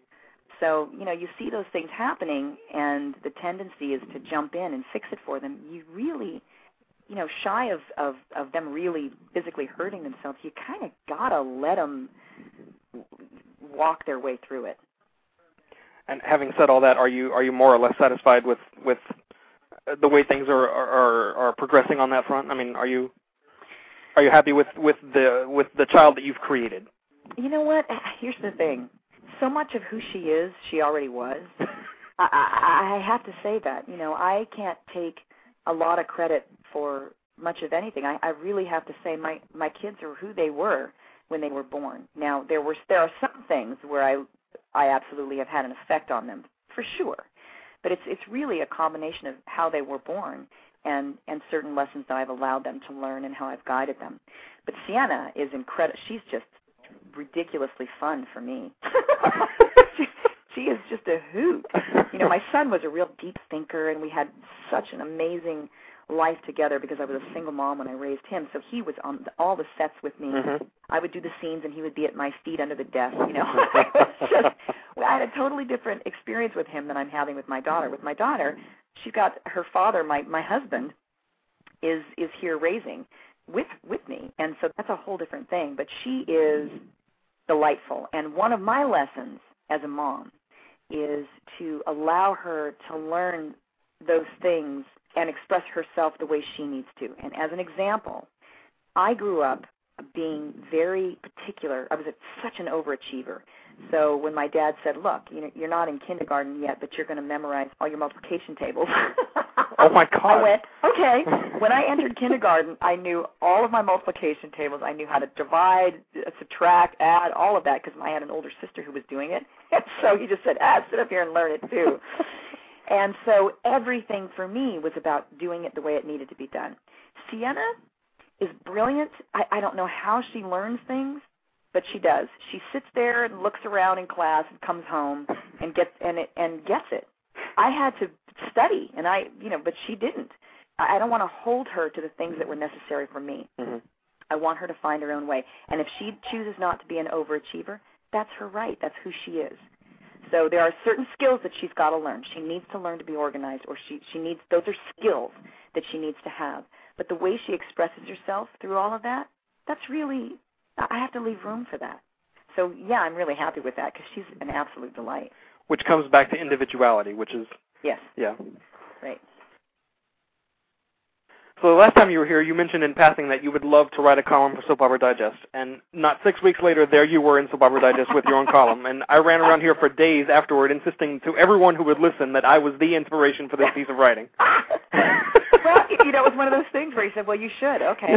So, you know, you see those things happening, and the tendency is to jump in and fix it for them. You really, you know, shy of, of, of them really physically hurting themselves, you kind of got to let them walk their way through it. And having said all that, are you are you more or less satisfied with, with the way things are, are are progressing on that front? I mean, are you are you happy with, with the with the child that you've created? You know what? Here's the thing. So much of who she is, she already was. I, I, I have to say that. You know, I can't take a lot of credit for much of anything. I, I really have to say my, my kids are who they were when they were born. Now, there were there are some things where I I absolutely have had an effect on them, for sure. But it's it's really a combination of how they were born and, and certain lessons that I've allowed them to learn and how I've guided them. But Sienna is incredible. She's just ridiculously fun for me. she, she is just a hoot. You know, my son was a real deep thinker, and we had such an amazing life together because I was a single mom when I raised him. So he was on the, all the sets with me. Mm-hmm. I would do the scenes, and he would be at my feet under the desk. You know, I, was just, I had a totally different experience with him than I'm having with my daughter. With my daughter, she's got her father, my my husband, is is here raising with with me, and so that's a whole different thing. But she is delightful, and one of my lessons as a mom is to allow her to learn those things and express herself the way she needs to. And as an example, I grew up being very particular. I was a, such an overachiever. So when my dad said, look, you know, you're not in kindergarten yet, but you're going to memorize all your multiplication tables. Oh, my God. I went, okay. When I entered kindergarten, I knew all of my multiplication tables. I knew how to divide, subtract, add, all of that, because I had an older sister who was doing it. And so he just said, ah, sit up here and learn it too. And so everything for me was about doing it the way it needed to be done. Sienna is brilliant. I, I don't know how she learns things, but she does. She sits there and looks around in class and comes home and gets and it, and gets it. I had to study, and I, you know, but she didn't. I, I don't want to hold her to the things that were necessary for me. Mm-hmm. I want her to find her own way. And if she chooses not to be an overachiever, that's her right. That's who she is. So there are certain skills that she's got to learn. She needs to learn to be organized, or she, she needs, those are skills that she needs to have. But the way she expresses herself through all of that, that's really, I have to leave room for that. So, yeah, I'm really happy with that because she's an absolute delight. Which comes back to individuality, which is... Yes. Yeah. Right. So the last time you were here, you mentioned in passing that you would love to write a column for Soap Opera Digest, and not six weeks later, there you were in Soap Opera Digest with your own column, and I ran around here for days afterward insisting to everyone who would listen that I was the inspiration for this piece of writing. Well, you know, it was one of those things where he said, well, you should. Okay.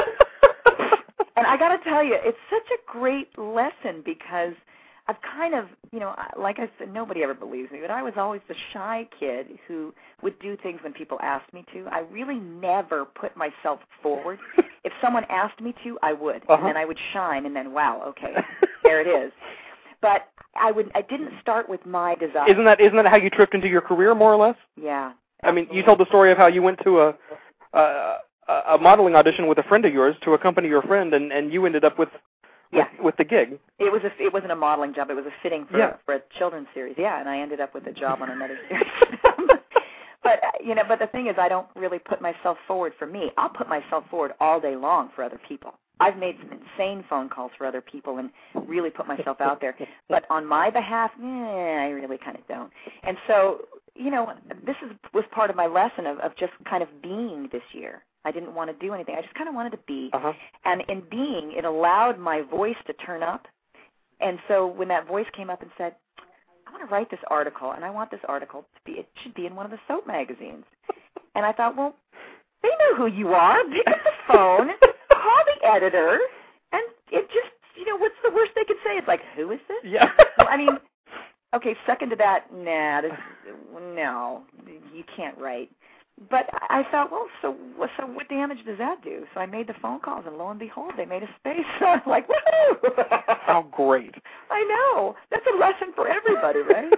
And I got to tell you, it's such a great lesson because I've kind of, you know, like I said, nobody ever believes me, but I was always the shy kid who would do things when people asked me to. I really never put myself forward. If someone asked me to, I would, uh-huh. and then I would shine, and then, wow, okay, there it is. But I would, I didn't start with my desire. Isn't that isn't that how you tripped into your career, more or less? Yeah. I mean, you told the story of how you went to a a, a modeling audition with a friend of yours to accompany your friend, and, and you ended up with with, yeah. with the gig. It was a, it wasn't a modeling job. It was a fitting for, yeah. for a children's series. Yeah, and I ended up with a job on another series. But you know, but the thing is, I don't really put myself forward for me. I'll put myself forward all day long for other people. I've made some insane phone calls for other people and really put myself out there. But on my behalf, eh, I really kind of don't. And so, you know, this is, was part of my lesson of, of just kind of being this year. I didn't want to do anything. I just kind of wanted to be. Uh-huh. And in being, it allowed my voice to turn up. And so when that voice came up and said, I want to write this article, and I want this article to be, it should be in one of the soap magazines. And I thought, well, they know who you are. Pick up the phone, call the editor, and it just, you know, what's the worst they could say? It's like, who is this? Yeah. Well, I mean, okay, second to that, nah, this, no, you can't write. But I thought, well, so so what damage does that do? So I made the phone calls, and lo and behold, they made a space. So I'm like, woohoo! How great. I know. That's a lesson for everybody, right?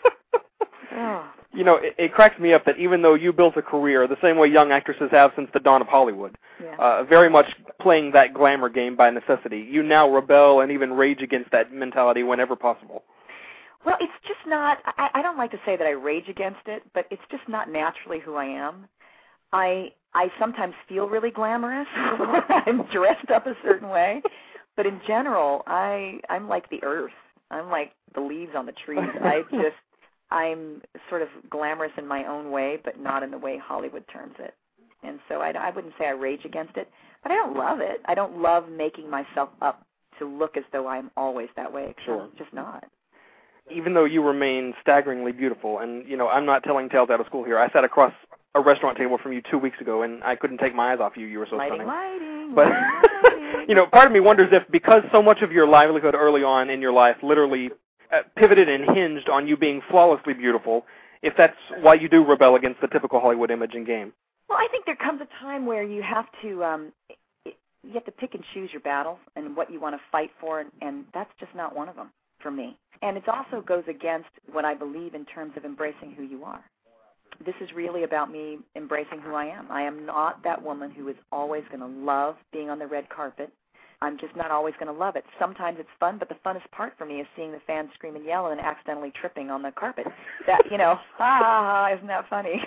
Oh. You know, it, it cracks me up that even though you built a career the same way young actresses have since the dawn of Hollywood, yeah. uh, very much playing that glamour game by necessity, you now rebel and even rage against that mentality whenever possible. Well, it's just not, I, I don't like to say that I rage against it, but it's just not naturally who I am. I I sometimes feel really glamorous when I'm dressed up a certain way, but in general, I, I'm like the earth. I'm like the leaves on the trees. I just, I'm sort of glamorous in my own way, but not in the way Hollywood terms it. And so I, I wouldn't say I rage against it, but I don't love it. I don't love making myself up to look as though I'm always that way. Sure. I'm just not. Even though you remain staggeringly beautiful, and, you know, I'm not telling tales out of school here. I sat across a restaurant table from you two weeks ago, and I couldn't take my eyes off you. You were so lighting, stunning. Lighting, but, lighting. you know, part of me wonders if, because so much of your livelihood early on in your life literally uh, pivoted and hinged on you being flawlessly beautiful, if that's why you do rebel against the typical Hollywood image and game. Well, I think there comes a time where you have to, um, you have to pick and choose your battles and what you want to fight for, and, and that's just not one of them for me. And it also goes against what I believe in terms of embracing who you are. This is really about me embracing who I am. I am not that woman who is always going to love being on the red carpet. I'm just not always going to love it. Sometimes it's fun, but the funnest part for me is seeing the fans scream and yell and accidentally tripping on the carpet. That, you know, ha ha ha, isn't that funny?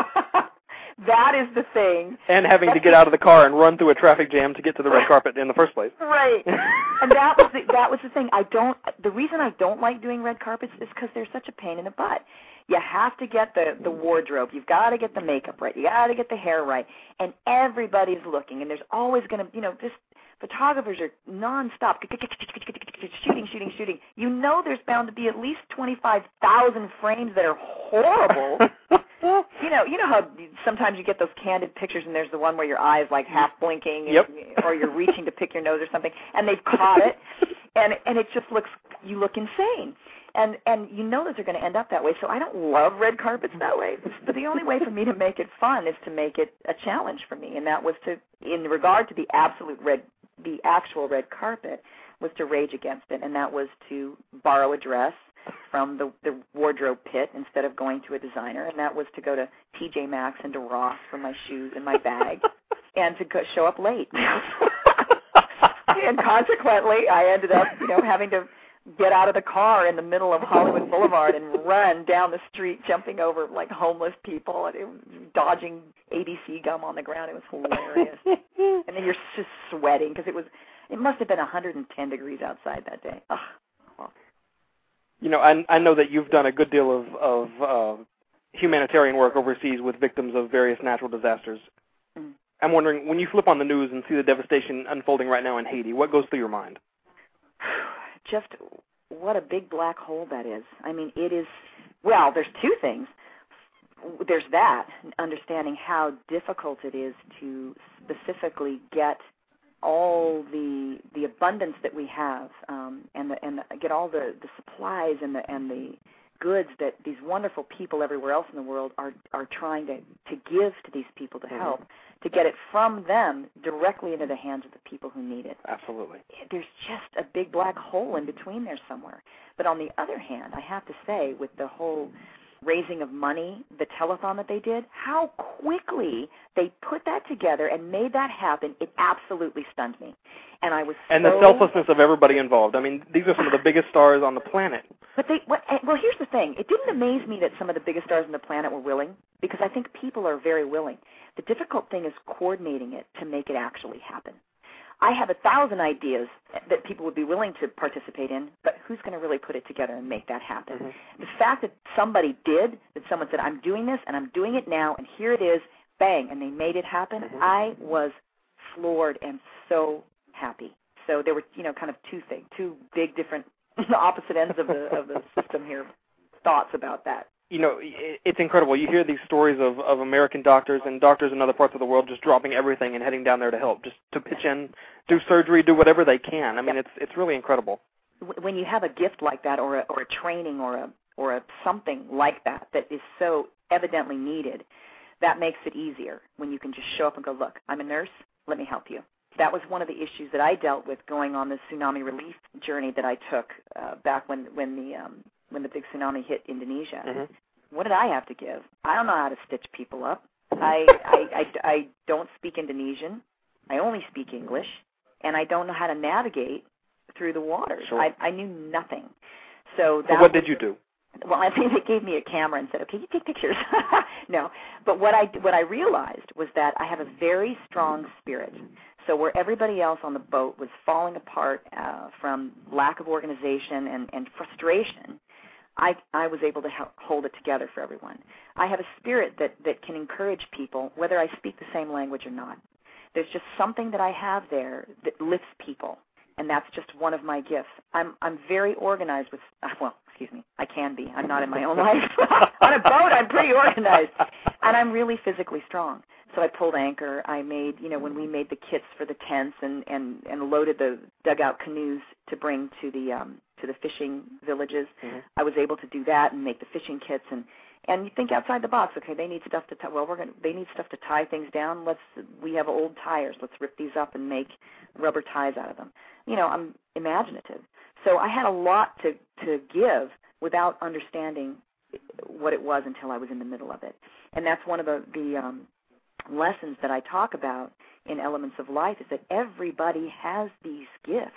That is the thing. And having to get out of the car and run through a traffic jam to get to the red carpet in the first place. Right. And that was the, that was the thing. I don't. The reason I don't like doing red carpets is because they're such a pain in the butt. You have to get the the wardrobe. You've got to get the makeup right. You got to get the hair right. And everybody's looking. And there's always going to, you know, just photographers are nonstop shooting, shooting, shooting. You know, there's bound to be at least twenty-five thousand frames that are horrible. You know, you know how sometimes you get those candid pictures and there's the one where your eye is like half blinking, yep. and, or you're reaching to pick your nose or something, and they've caught it, and and it just looks, you look insane, and and you know that they're going to end up that way. So I don't love red carpets that way, but the only way for me to make it fun is to make it a challenge for me, and that was to, in regard to the absolute red, the actual red carpet, was to rage against it, and that was to borrow a dress from the, the wardrobe pit instead of going to a designer, and that was to go to T J Maxx and to Ross for my shoes and my bag, and to go, show up late. And consequently, I ended up, you know, having to get out of the car in the middle of Hollywood Boulevard and run down the street, jumping over like homeless people and it was dodging A B C gum on the ground. It was hilarious. And then you're just sweating because it was, it must have been one hundred ten degrees outside that day. Ugh. You know, I, I know that you've done a good deal of, of uh, humanitarian work overseas with victims of various natural disasters. Mm. I'm wondering, when you flip on the news and see the devastation unfolding right now in Haiti, what goes through your mind? Just what a big black hole that is. I mean, it is, well, there's two things. there's that, understanding how difficult it is to specifically get all the the abundance that we have, um, and the, and the, get all the, the supplies and the and the goods that these wonderful people everywhere else in the world are are trying to, to give to these people to help, mm-hmm. to get it from them directly into the hands of the people who need it. Absolutely. There's just a big black hole in between there somewhere. But on the other hand, I have to say, with the whole raising of money, the telethon that they did, how quickly they put that together and made that happen, it absolutely stunned me. And I was And so the selflessness of everybody involved. I mean, these are some of the biggest stars on the planet. But they, what, well, here's the thing. It didn't amaze me that some of the biggest stars on the planet were willing, because I think people are very willing. The difficult thing is coordinating it to make it actually happen. I have a thousand ideas that people would be willing to participate in, but who's going to really put it together and make that happen? Mm-hmm. The fact that somebody did, that someone said, I'm doing this, and I'm doing it now, and here it is, bang, and they made it happen, mm-hmm. I was floored and so happy. So there were, you know, kind of two things, two big different opposite ends of the of the system here, thoughts about that. You know, it's incredible. You hear these stories of, of American doctors and doctors in other parts of the world just dropping everything and heading down there to help, just to pitch in, do surgery, do whatever they can. I mean, yep. it's it's really incredible. When you have a gift like that, or a, or a training, or a or a something like that that is so evidently needed, that makes it easier when you can just show up and go, look, I'm a nurse, let me help you. That was one of the issues that I dealt with going on this tsunami relief journey that I took uh, back when when the um, when the big tsunami hit Indonesia. Mm-hmm. What did I have to give? I don't know how to stitch people up. I, I, I, I don't speak Indonesian. I only speak English, and I don't know how to navigate through the waters. Sure. I, I knew nothing. So, that so what was, did you do? Well, I think they gave me a camera and said, okay, you take pictures. No, but what I, what I realized was that I have a very strong spirit. So where everybody else on the boat was falling apart uh, from lack of organization and, and frustration, I, I was able to help hold it together for everyone. I have a spirit that, that can encourage people, whether I speak the same language or not. There's just something that I have there that lifts people, and that's just one of my gifts. I'm I'm very organized with, well, excuse me, I can be. I'm not in my own life. On a boat, I'm pretty organized, and I'm really physically strong. So I pulled anchor. I made, you know, when we made the kits for the tents and, and, and loaded the dugout canoes to bring to the um, to the fishing villages, mm-hmm. I was able to do that and make the fishing kits. And, and you think outside the box. Okay, they need stuff to tie. Well, we're going. They need stuff to tie things down. Let's. We have old tires. Let's rip these up and make rubber ties out of them. You know, I'm imaginative. So I had a lot to to give without understanding what it was until I was in the middle of it. And that's one of the the um, lessons that I talk about in Elements of Life, is that everybody has these gifts.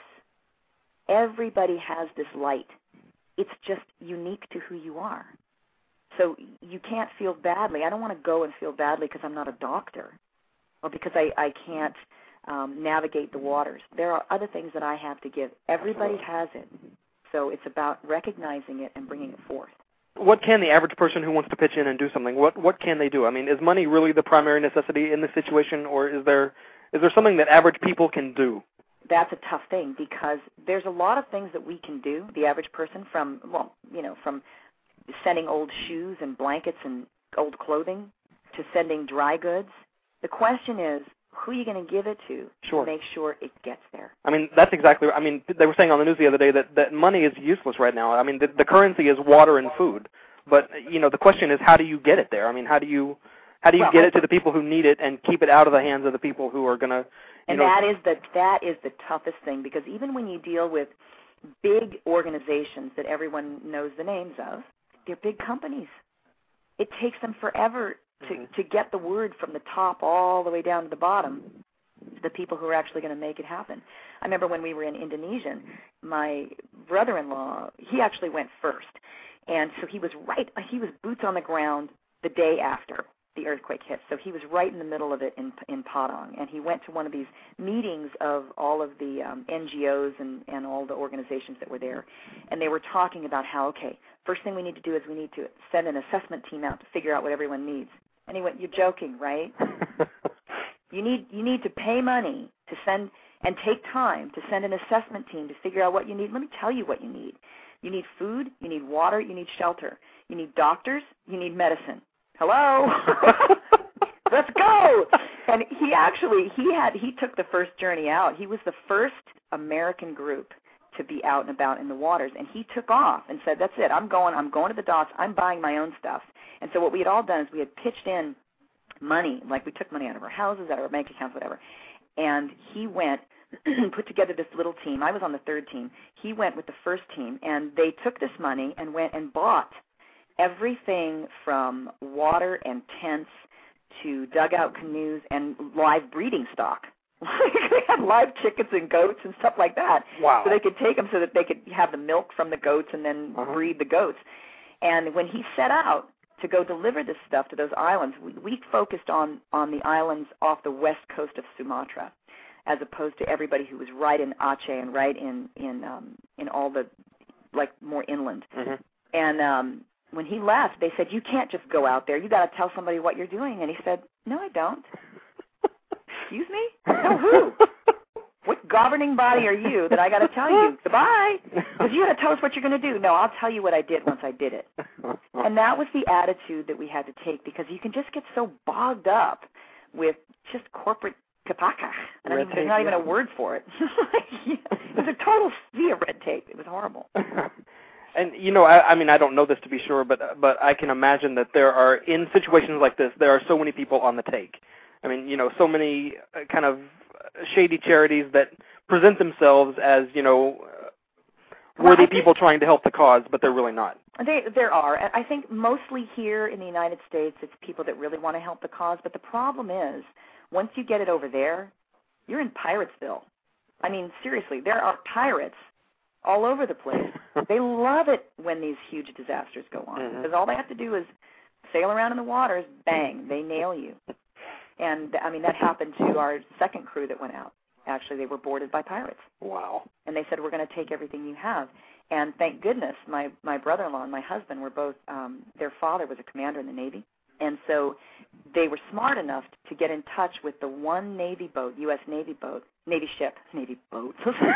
Everybody has this light. It's just unique to who you are. So you can't feel badly. I don't want to go and feel badly because I'm not a doctor or because I, I can't um, navigate the waters. There are other things that I have to give. Everybody has it. So it's about recognizing it and bringing it forth. What can the average person who wants to pitch in and do something, what what can they do? I mean, is money really the primary necessity in this situation, or is there is there something that average people can do? That's a tough thing, because there's a lot of things that we can do, the average person, from, well, you know, from sending old shoes and blankets and old clothing to sending dry goods. The question is, who are you going to give it to sure. to make sure it gets there? I mean, that's exactly, I mean, they were saying on the news the other day that, that money is useless right now. I mean, the, the currency is water and food. But, you know, the question is, how do you get it there? I mean, how do you how do you well, get I it to the people who need it and keep it out of the hands of the people who are going to, you And know, that is the that is the toughest thing, because even when you deal with big organizations that everyone knows the names of, they're big companies. It takes them forever to, mm-hmm. to get the word from the top all the way down to the bottom to the people who are actually going to make it happen. I remember when we were in Indonesia, my brother-in-law, he actually went first. And so he was right, he was boots on the ground the day after the earthquake hit. So he was right in the middle of it in in Padang. And he went to one of these meetings of all of the um, N G Os and, and all the organizations that were there. And they were talking about how, okay, first thing we need to do is we need to send an assessment team out to figure out what everyone needs. And he went, you're joking, right? you need you need to pay money to send and take time to send an assessment team to figure out what you need. Let me tell you what you need. You need food, you need water, you need shelter. You need doctors, you need medicine. hello, let's go. And he actually, he had, he took the first journey out. He was the first American group to be out and about in the waters, and he took off and said, that's it, I'm going, I'm going to the docks, I'm buying my own stuff. And so what we had all done is we had pitched in money, like we took money out of our houses, out of our bank accounts, whatever, and he went, put together this little team. I was on the third team. He went with the first team, and they took this money and went and bought everything from water and tents to dugout canoes and live breeding stock. They had live chickens and goats and stuff like that. Wow. So they could take them so that they could have the milk from the goats and then uh-huh. breed the goats. And when he set out to go deliver this stuff to those islands, we, we focused on, on the islands off the west coast of Sumatra, as opposed to everybody who was right in Aceh and right in in um, in all the, like, more inland. Mm-hmm. And um, when he left, they said, you can't just go out there. You got to tell somebody what you're doing. And he said, no, I don't. Excuse me? No, who? What governing body are you that I got to tell you? Goodbye. Because you got to tell us what you're going to do. No, I'll tell you what I did once I did it. And that was the attitude that we had to take, because you can just get so bogged up with just corporate kapaka. And I mean, there's not even a word for it. It was a total sea of red tape. It was horrible. And, you know, I, I mean, I don't know this to be sure, but but I can imagine that there are, in situations like this, there are so many people on the take. I mean, you know, so many uh, kind of shady charities that present themselves as, you know, uh, worthy well, people trying to help the cause, but they're really not. They, there are. I think mostly here in the United States, it's people that really want to help the cause, but the problem is, once you get it over there, you're in Piratesville. I mean, seriously, there are pirates all over the place. They love it when these huge disasters go on, mm-hmm. because all they have to do is sail around in the waters, bang, they nail you. And, I mean, that happened to our second crew that went out. Actually, they were boarded by pirates. Wow. And they said, we're going to take everything you have. And thank goodness, my, my brother-in-law and my husband were both, um, their father was a commander in the Navy. And so they were smart enough to get in touch with the one Navy boat, U S Navy boat, Navy ship, Navy boat,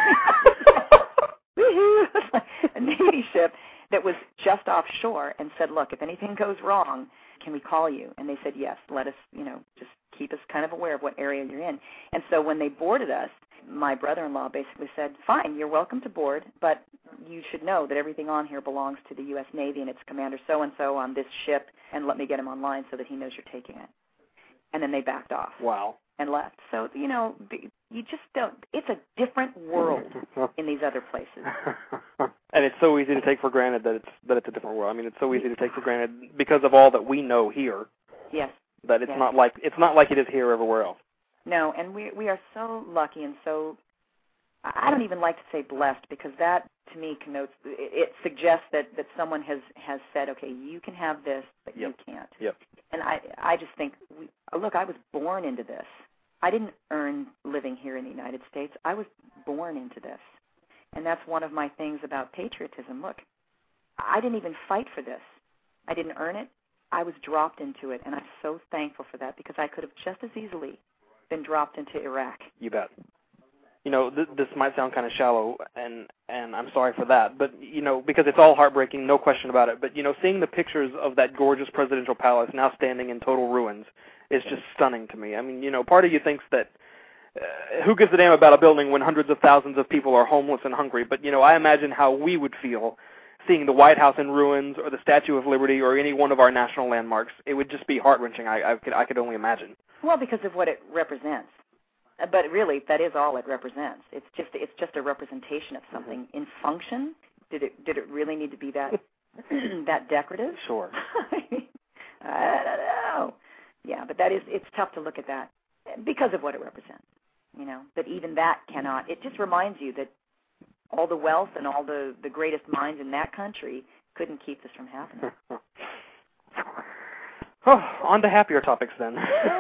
a Navy ship that was just offshore, and said, look, if anything goes wrong, can we call you? And they said, yes, let us, you know, just keep us kind of aware of what area you're in. And so when they boarded us, my brother-in-law basically said, fine, you're welcome to board, but you should know that everything on here belongs to the U S Navy and its commander so-and-so on this ship, and let me get him online so that he knows you're taking it. And then they backed off. Wow. And left. So, you know, you just don't, it's a different world in these other places. And it's so easy to take for granted that it's that it's a different world. I mean, it's so easy to take for granted because of all that we know here. Yes. That it's yes. not like it's not like it is here everywhere else. No, and we we are so lucky and so, I don't even like to say blessed, because that to me connotes, it, it suggests that, that someone has, has said, okay, you can have this, but yep. you can't. Yep. And I I just think, we, look, I was born into this. I didn't earn living here in the United States. I was born into this. And that's one of my things about patriotism. Look, I didn't even fight for this. I didn't earn it. I was dropped into it, and I'm so thankful for that, because I could have just as easily been dropped into Iraq. You bet. You know, th- this might sound kind of shallow, and, and I'm sorry for that, but, you know, because it's all heartbreaking, no question about it, but, you know, seeing the pictures of that gorgeous presidential palace now standing in total ruins is just stunning to me. I mean, you know, part of you thinks that uh, who gives a damn about a building when hundreds of thousands of people are homeless and hungry, but, you know, I imagine how we would feel seeing the White House in ruins or the Statue of Liberty or any one of our national landmarks. It would just be heart-wrenching. I, I could I could only imagine. Well, because of what it represents. But really, that is all it represents. It's just it's just a representation of something. Mm-hmm. In function, did it did it really need to be that that decorative? Sure. I don't know. Yeah, but that is it's tough to look at that because of what it represents. You know, that even that cannot. It just reminds you that all the wealth and all the, the greatest minds in that country couldn't keep this from happening. Oh, on to happier topics then.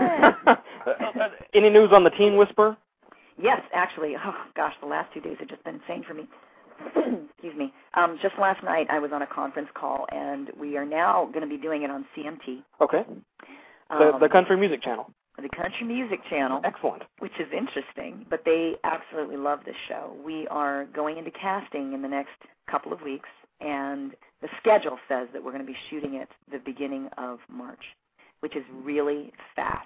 Any news on the Teen Whisperer? Yes, actually. Oh, gosh, the last two days have just been insane for me. Excuse me. Um, just last night I was on a conference call, and we are now going to be doing it on C M T. Okay. The, um, the Country Music Channel. The Country Music Channel. Excellent. Which is interesting, but they absolutely love this show. We are going into casting in the next couple of weeks, and the schedule says that we're going to be shooting it the beginning of March. which is really fast.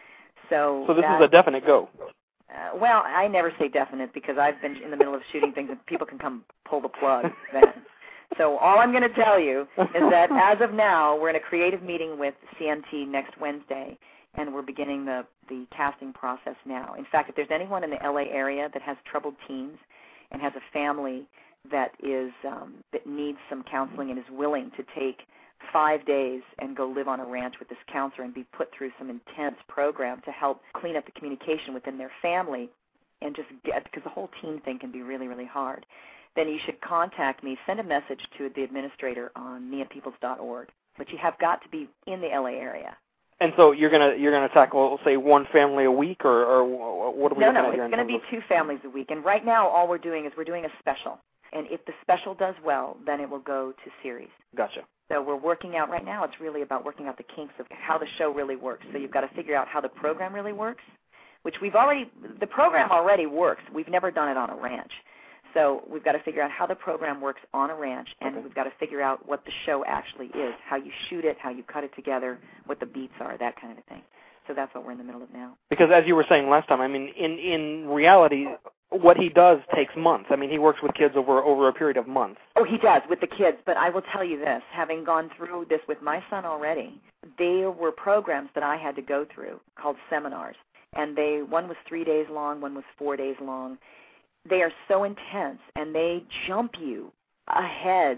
So, so this that, is a definite go. Uh, well, I never say definite because I've been in the middle of shooting things and people can come pull the plug then. So all I'm going to tell you is that as of now, we're in a creative meeting with C M T next Wednesday, and we're beginning the, the casting process now. In fact, if there's anyone in the L A area that has troubled teens and has a family that is um, that needs some counseling and is willing to take five days and go live on a ranch with this counselor and be put through some intense program to help clean up the communication within their family and just get, because the whole teen thing can be really, really hard, then you should contact me, send a message to the administrator on nia peoples dot org. But you have got to be in the L A area. And so you're gonna you're gonna tackle, say, one family a week, or, or what are we no, looking no, at here? No, no, it's going to be two families a week. And right now, all we're doing is we're doing a special. And if the special does well, then it will go to series. Gotcha. So we're working out right now. It's really about working out the kinks of how the show really works. So you've got to figure out how the program really works, which we've already, the program already works. We've never done it on a ranch. So we've got to figure out how the program works on a ranch, and okay. we've got to figure out what the show actually is, how you shoot it, how you cut it together, what the beats are, that kind of a thing. So that's what we're in the middle of now. Because as you were saying last time, I mean, in, in reality, what he does takes months. I mean, he works with kids over over a period of months. Oh, he does with the kids. But I will tell you this, having gone through this with my son already, there were programs that I had to go through called seminars. And they one was three days long, one was four days long. They are so intense, and they jump you ahead.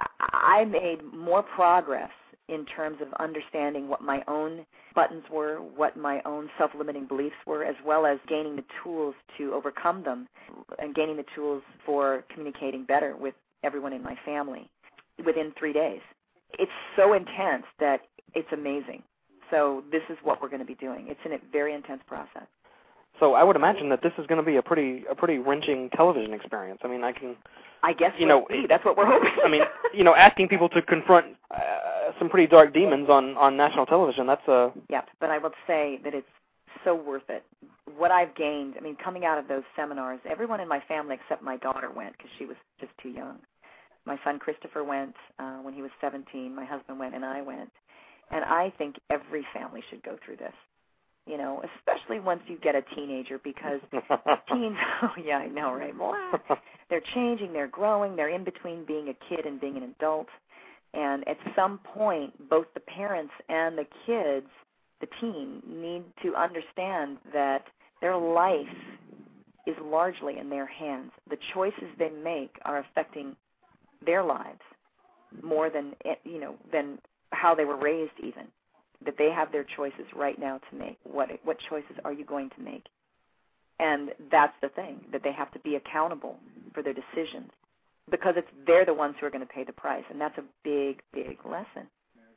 I made more progress in terms of understanding what my own buttons were, what my own self-limiting beliefs were, as well as gaining the tools to overcome them and gaining the tools for communicating better with everyone in my family within three days. It's so intense that it's amazing. So this is what we're going to be doing. It's a very intense process. So I would imagine that this is going to be a pretty a pretty wrenching television experience. I mean, I can. I guess you know be. That's what we're hoping. I mean, you know, asking people to confront uh, some pretty dark demons on, on national television. That's a. Yep, but I will say that it's so worth it. What I've gained. I mean, coming out of those seminars, everyone in my family except my daughter went because she was just too young. My son Christopher went uh, when he was seventeen. My husband went, and I went. And I think every family should go through this. You know, especially once you get a teenager, because teens, oh yeah, I know, right? They're changing, they're growing, they're in between being a kid and being an adult. And at some point, both the parents and the kids, the teen, need to understand that their life is largely in their hands. The choices they make are affecting their lives more than, you know, than how they were raised even. That they have their choices right now to make. What what choices are you going to make? And that's the thing, that they have to be accountable for their decisions because it's they're the ones who are going to pay the price, and that's a big, big lesson.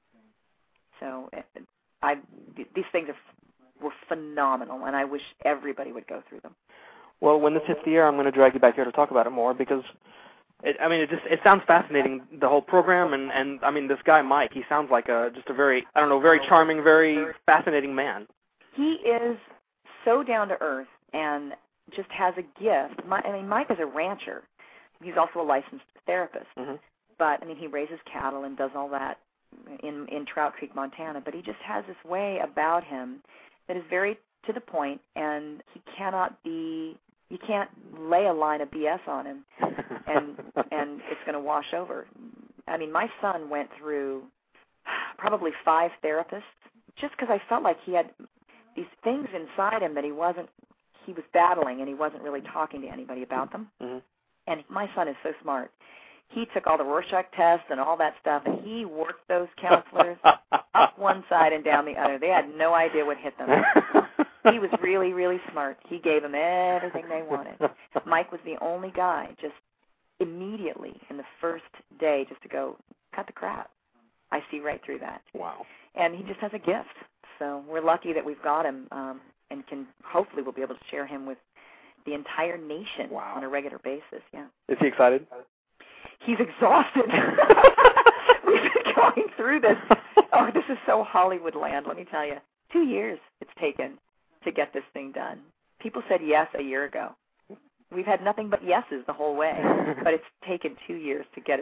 So I, these things are, were phenomenal, and I wish everybody would go through them. Well, when this hits the air, I'm going to drag you back here to talk about it more because It, I mean, it just it sounds fascinating, the whole program, and, and I mean, this guy, Mike, he sounds like a just a very, I don't know, very charming, very fascinating man. He is so down to earth and just has a gift. My, I mean, Mike is a rancher. He's also a licensed therapist. Mm-hmm. But, I mean, he raises cattle and does all that in, in Trout Creek, Montana. But he just has this way about him that is very to the point, and he cannot be... You can't lay a line of B S on him, and and it's going to wash over. I mean, my son went through probably five therapists just because I felt like he had these things inside him that he wasn't, he was battling, and he wasn't really talking to anybody about them. Mm-hmm. And my son is so smart. He took all the Rorschach tests and all that stuff, and he worked those counselors up one side and down the other. They had no idea what hit them. He was really, really smart. He gave them everything they wanted. Mike was the only guy just immediately in the first day just to go, cut the crap. I see right through that. Wow. And he just has a gift. So we're lucky that we've got him um, and can hopefully we'll be able to share him with the entire nation wow. on a regular basis. Yeah. Is he excited? He's exhausted. We've been going through this. Oh, this is so Hollywood land, let me tell you. Two years it's taken to get this thing done. People said yes a year ago. We've had nothing but yeses the whole way, but it's taken two years to get it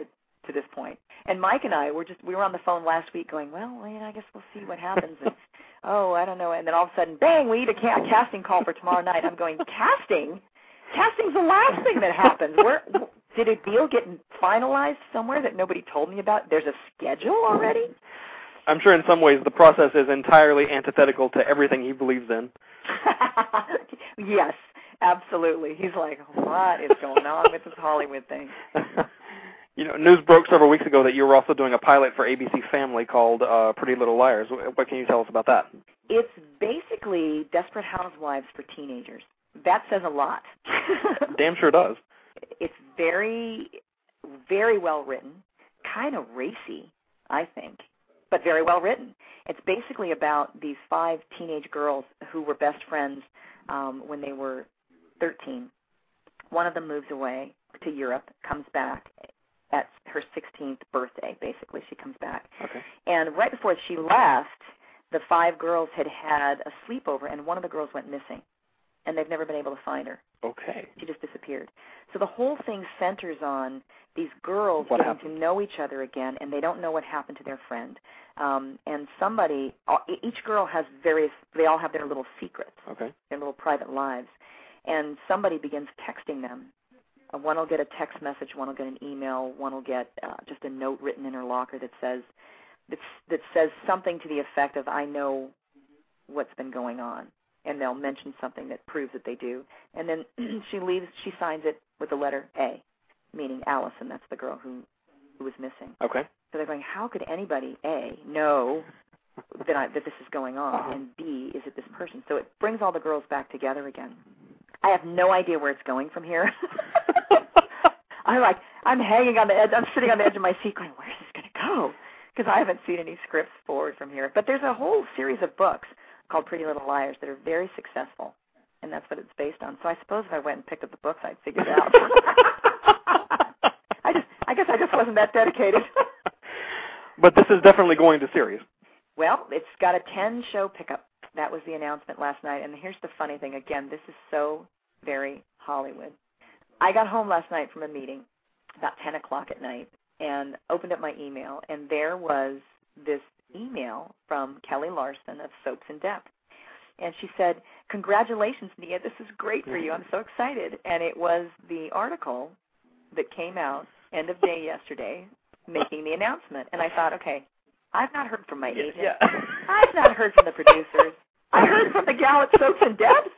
to this point. And Mike and I were just, we were on the phone last week going, well, you know, I guess we'll see what happens. And, oh, I don't know. And then all of a sudden, bang, we need a, ca- a casting call for tomorrow night. I'm going, casting? Casting's the last thing that happens. Where did a deal get finalized somewhere that nobody told me about? There's a schedule already? I'm sure in some ways the process is entirely antithetical to everything he believes in. Yes, absolutely. He's like, what is going on with this Hollywood thing? You know, news broke several weeks ago that you were also doing a pilot for A B C Family called uh, Pretty Little Liars. What can you tell us about that? It's basically Desperate Housewives for teenagers. That says a lot. Damn sure does. It's very, very well written, kind of racy, I think, but very well written. It's basically about these five teenage girls who were best friends um, when they were thirteen. One of them moves away to Europe, comes back at her sixteenth birthday, basically. She comes back. Okay. And right before she left, the five girls had had a sleepover, and one of the girls went missing, and they've never been able to find her. Okay. She just disappeared. So the whole thing centers on these girls What getting happened? to know each other again, and they don't know what happened to their friend. Um, and somebody, each girl has various, they all have their little secrets, Okay. their little private lives. And somebody begins texting them. Uh, one will get a text message, one will get an email, one will get uh, just a note written in her locker that says, that, that says something to the effect of, I know what's been going on. And they'll mention something that proves that they do. And then she leaves, she signs it with the letter A, meaning Allison. That's the girl who, who was missing. Okay. So they're going, how could anybody, A, know that, I, that this is going on, Uh-huh. and B, is it this person? So it brings all the girls back together again. I have no idea where it's going from here. I'm like, I'm hanging on the edge, I'm sitting on the edge of my seat going, where's this going to go? Because I haven't seen any scripts forward from here. But there's a whole series of books called Pretty Little Liars that are very successful, and that's what it's based on. So I suppose if I went and picked up the books, I'd figure it out. I just, I guess I just wasn't that dedicated. But this is definitely going to series. Well, it's got a ten-show pickup. That was the announcement last night, and here's the funny thing. Again, this is so very Hollywood. I got home last night from a meeting about ten o'clock at night and opened up my email, and there was this email from Kelly Larson of Soaps in Depth. And she said, congratulations, Nia, this is great for you. I'm so excited. And it was the article that came out end of day yesterday making the announcement. And I thought, okay, I've not heard from my agent. Yeah. I've not heard from the producers. I heard from the gal at Soaps in Depth.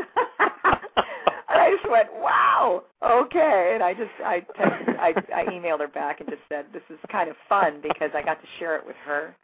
And I just went, wow, okay. And I just, I, texted, I, I emailed her back and just said, this is kind of fun because I got to share it with her.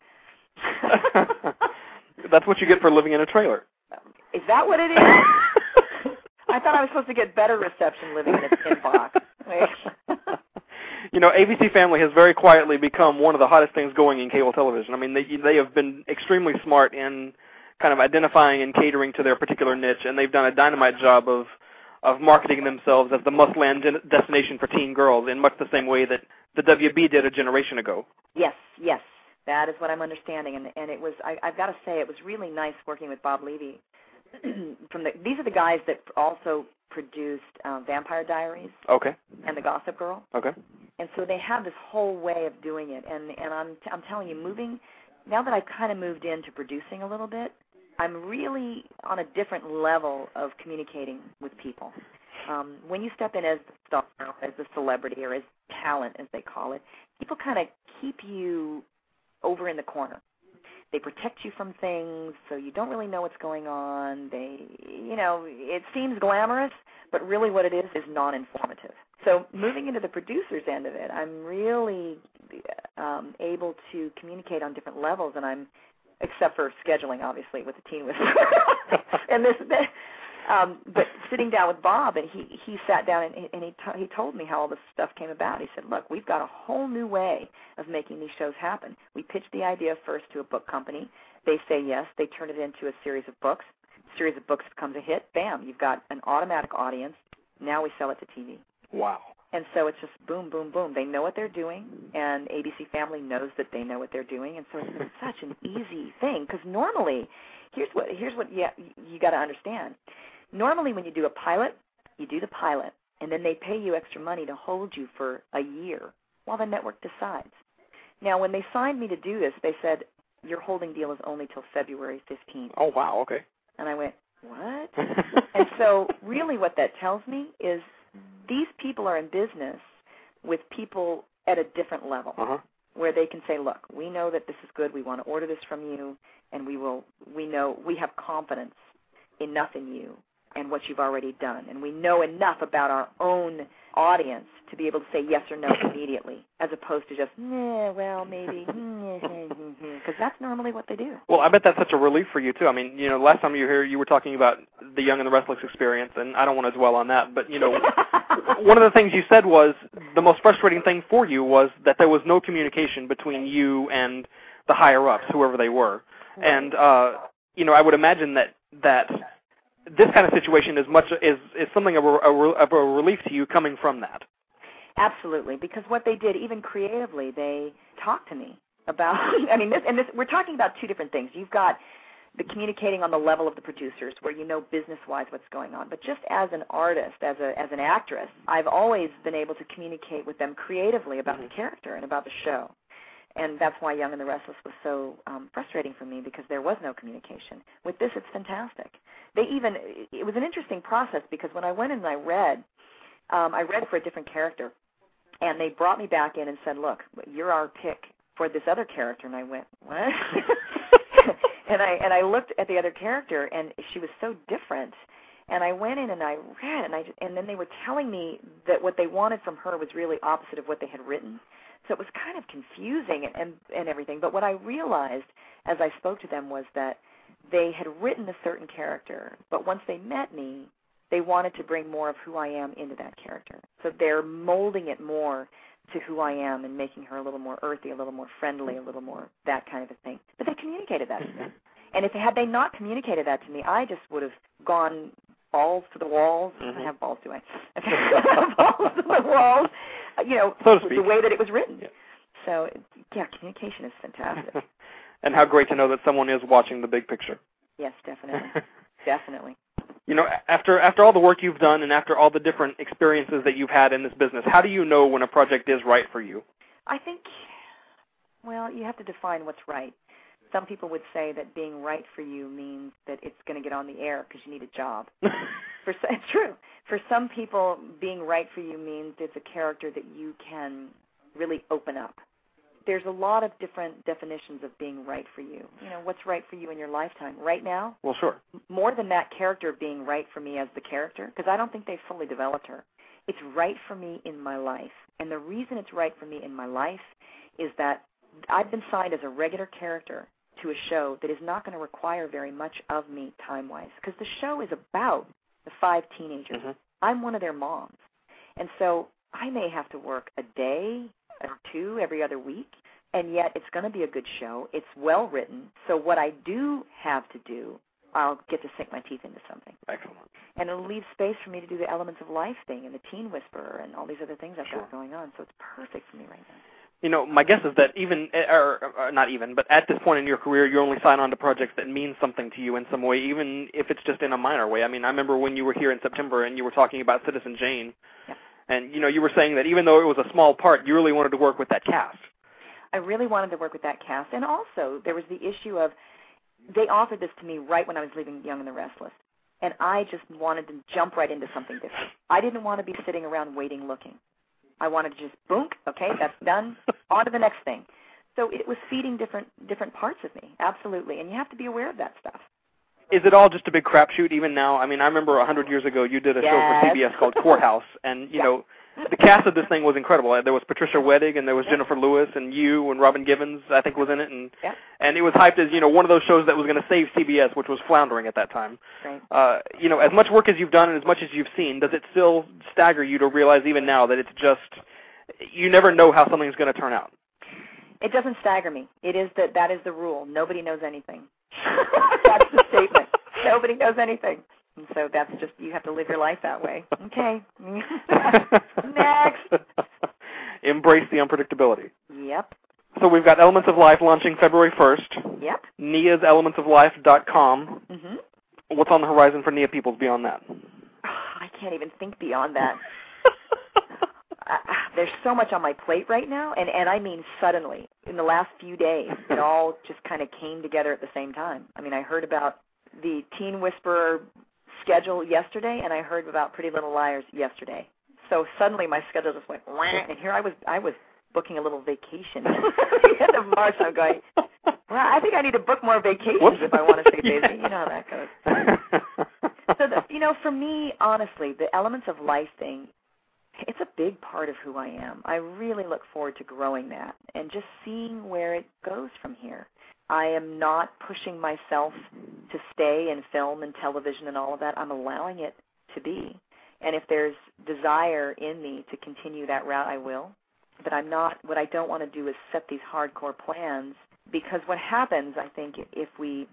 That's what you get for living in a trailer. Is that what it is? I thought I was supposed to get better reception living in a tin box. You know, A B C Family has very quietly become one of the hottest things going in cable television. I mean, they they have been extremely smart in kind of identifying and catering to their particular niche, and they've done a dynamite job of of marketing themselves as the must-land destination for teen girls in much the same way that the W B did a generation ago. Yes, yes. That is what I'm understanding, and and it was. I, I've got to say, it was really nice working with Bob Levy. From the, these are the guys that also produced uh, Vampire Diaries. Okay. And The Gossip Girl. Okay. And so they have this whole way of doing it, and and I'm t- I'm telling you, moving now that I've kind of moved into producing a little bit, I'm really on a different level of communicating with people. Um, when you step in as the star, as the celebrity, or as talent, as they call it, people kind of keep you over in the corner. They protect you from things, so you don't really know what's going on. They, you know, it seems glamorous, but really what it is is non-informative. So moving into the producer's end of it, I'm really um, able to communicate on different levels, and I'm, except for scheduling, obviously, with the Teen Whisperer. and this, this Um, but sitting down with Bob, and he, he sat down and, and he t- he told me how all this stuff came about. He said, look, we've got a whole new way of making these shows happen. We pitched the idea first to a book company. They say yes. They turn it into a series of books. A series of books becomes a hit. Bam, you've got an automatic audience. Now we sell it to T V. Wow. And so it's just boom, boom, boom. They know what they're doing, and A B C Family knows that they know what they're doing, and so it's been such an easy thing. Because normally, here's what here's what you, you got to understand. Normally when you do a pilot, you do the pilot, and then they pay you extra money to hold you for a year while the network decides. Now, when they signed me to do this, they said, your holding deal is only till February fifteenth. Oh, wow, okay. And I went, what? And so really what that tells me is these people are in business with people at a different level, uh-huh. where they can say, look, we know that this is good. We want to order this from you, and we will. We know we have confidence enough in you and what you've already done, and we know enough about our own audience to be able to say yes or no immediately, as opposed to just, nah, well, maybe, because that's normally what they do. Well, I bet that's such a relief for you, too. I mean, you know, last time you were here, you were talking about the Young and the Restless experience, and I don't want to dwell on that, but, you know, one of the things you said was the most frustrating thing for you was that there was no communication between you and the higher-ups, whoever they were. Right. And, uh, you know, I would imagine that that this kind of situation is much is, is something of a, a, of a relief to you coming from that. Absolutely, because what they did, even creatively, they talked to me about, I mean, this, and this, we're talking about two different things. You've got the communicating on the level of the producers where you know business-wise what's going on. But just as an artist, as a as an actress, I've always been able to communicate with them creatively about mm-hmm. the character and about the show. And that's why Young and the Restless was so um, frustrating for me, because there was no communication. With this, it's fantastic. They even, it was an interesting process, because when I went in and I read, um, I read for a different character, and they brought me back in and said, look, you're our pick for this other character. And I went, what? and I and I looked at the other character, and she was so different. And I went in and I read, and I and then they were telling me that what they wanted from her was really opposite of what they had written. So it was kind of confusing and, and, and everything. But what I realized as I spoke to them was that they had written a certain character, but once they met me, they wanted to bring more of who I am into that character. So they're molding it more to who I am and making her a little more earthy, a little more friendly, a little more that kind of a thing. But they communicated that to me. And if had they not communicated that to me, I just would have gone balls to the walls. Mm-hmm. I don't have balls, do I? Balls to the walls, you know, so to speak. The way that it was written. Yeah. So, yeah, communication is fantastic. And how great to know that someone is watching the big picture. Yes, definitely. Definitely. You know, after after all the work you've done and after all the different experiences that you've had in this business, how do you know when a project is right for you? I think, well, you have to define what's right. Some people would say that being right for you means that it's going to get on the air because you need a job. for It's true. For some people, being right for you means it's a character that you can really open up. There's a lot of different definitions of being right for you. You know, what's right for you in your lifetime? Right now? Well, sure. More than that character being right for me as the character, because I don't think they've fully developed her. It's right for me in my life. And the reason it's right for me in my life is that I've been signed as a regular character to a show that is not going to require very much of me time-wise, because the show is about the five teenagers. Mm-hmm. I'm one of their moms. And so I may have to work a day or two every other week, and yet it's going to be a good show. It's well-written. So what I do have to do, I'll get to sink my teeth into something. Excellent. And it'll leave space for me to do the Elements of Life thing and the Teen Whisperer and all these other things I've sure. got going on. So it's perfect for me right now. You know, my guess is that even, or, or not even, but at this point in your career, you only sign on to projects that mean something to you in some way, even if it's just in a minor way. I mean, I remember when you were here in September and you were talking about Citizen Jane, yep. and, you know, you were saying that even though it was a small part, you really wanted to work with that cast. I really wanted to work with that cast. And also, there was the issue of, they offered this to me right when I was leaving Young and the Restless, and I just wanted to jump right into something different. I didn't want to be sitting around waiting, looking. I wanted to just, boom, okay, that's done, on to the next thing. So it was feeding different different parts of me, absolutely, and you have to be aware of that stuff. Is it all just a big crapshoot even now? I mean, I remember one hundred years ago you did a yes. show for C B S called Courthouse, and, you yeah. know, the cast of this thing was incredible. There was Patricia Wedig, and there was yeah. Jennifer Lewis, and you, and Robin Givens, I think, was in it, and yeah. and it was hyped as, you know, one of those shows that was going to save C B S, which was floundering at that time. Right. Uh, you know, as much work as you've done and as much as you've seen, does it still stagger you to realize even now that it's just, you never know how something's going to turn out? It doesn't stagger me. It is that that is the rule. Nobody knows anything. That's the statement. Nobody knows anything. And so that's just, you have to live your life that way. Okay. Next. Embrace the unpredictability. Yep. So we've got Elements of Life launching February first. Yep. Nia's elements of life dot com. Mm-hmm. What's on the horizon for Nia Peoples beyond that? I can't even think beyond that. uh, there's so much on my plate right now, and, and I mean suddenly. In the last few days, it all just kind of came together at the same time. I mean, I heard about the Teen Whisperer schedule yesterday, and I heard about Pretty Little Liars yesterday. So suddenly my schedule just went, wah, and here I was I was booking a little vacation at the end of March. I'm going, well, I think I need to book more vacations Whoops. if I want to stay busy. Yeah. You know how that goes. So, the, you know, for me, honestly, the Elements of Life thing, it's a big part of who I am. I really look forward to growing that and just seeing where it goes from here. I am not pushing myself to stay in film and television and all of that. I'm allowing it to be. And if there's desire in me to continue that route, I will. But I'm not, what I don't want to do is set these hardcore plans, because what happens, I think, if we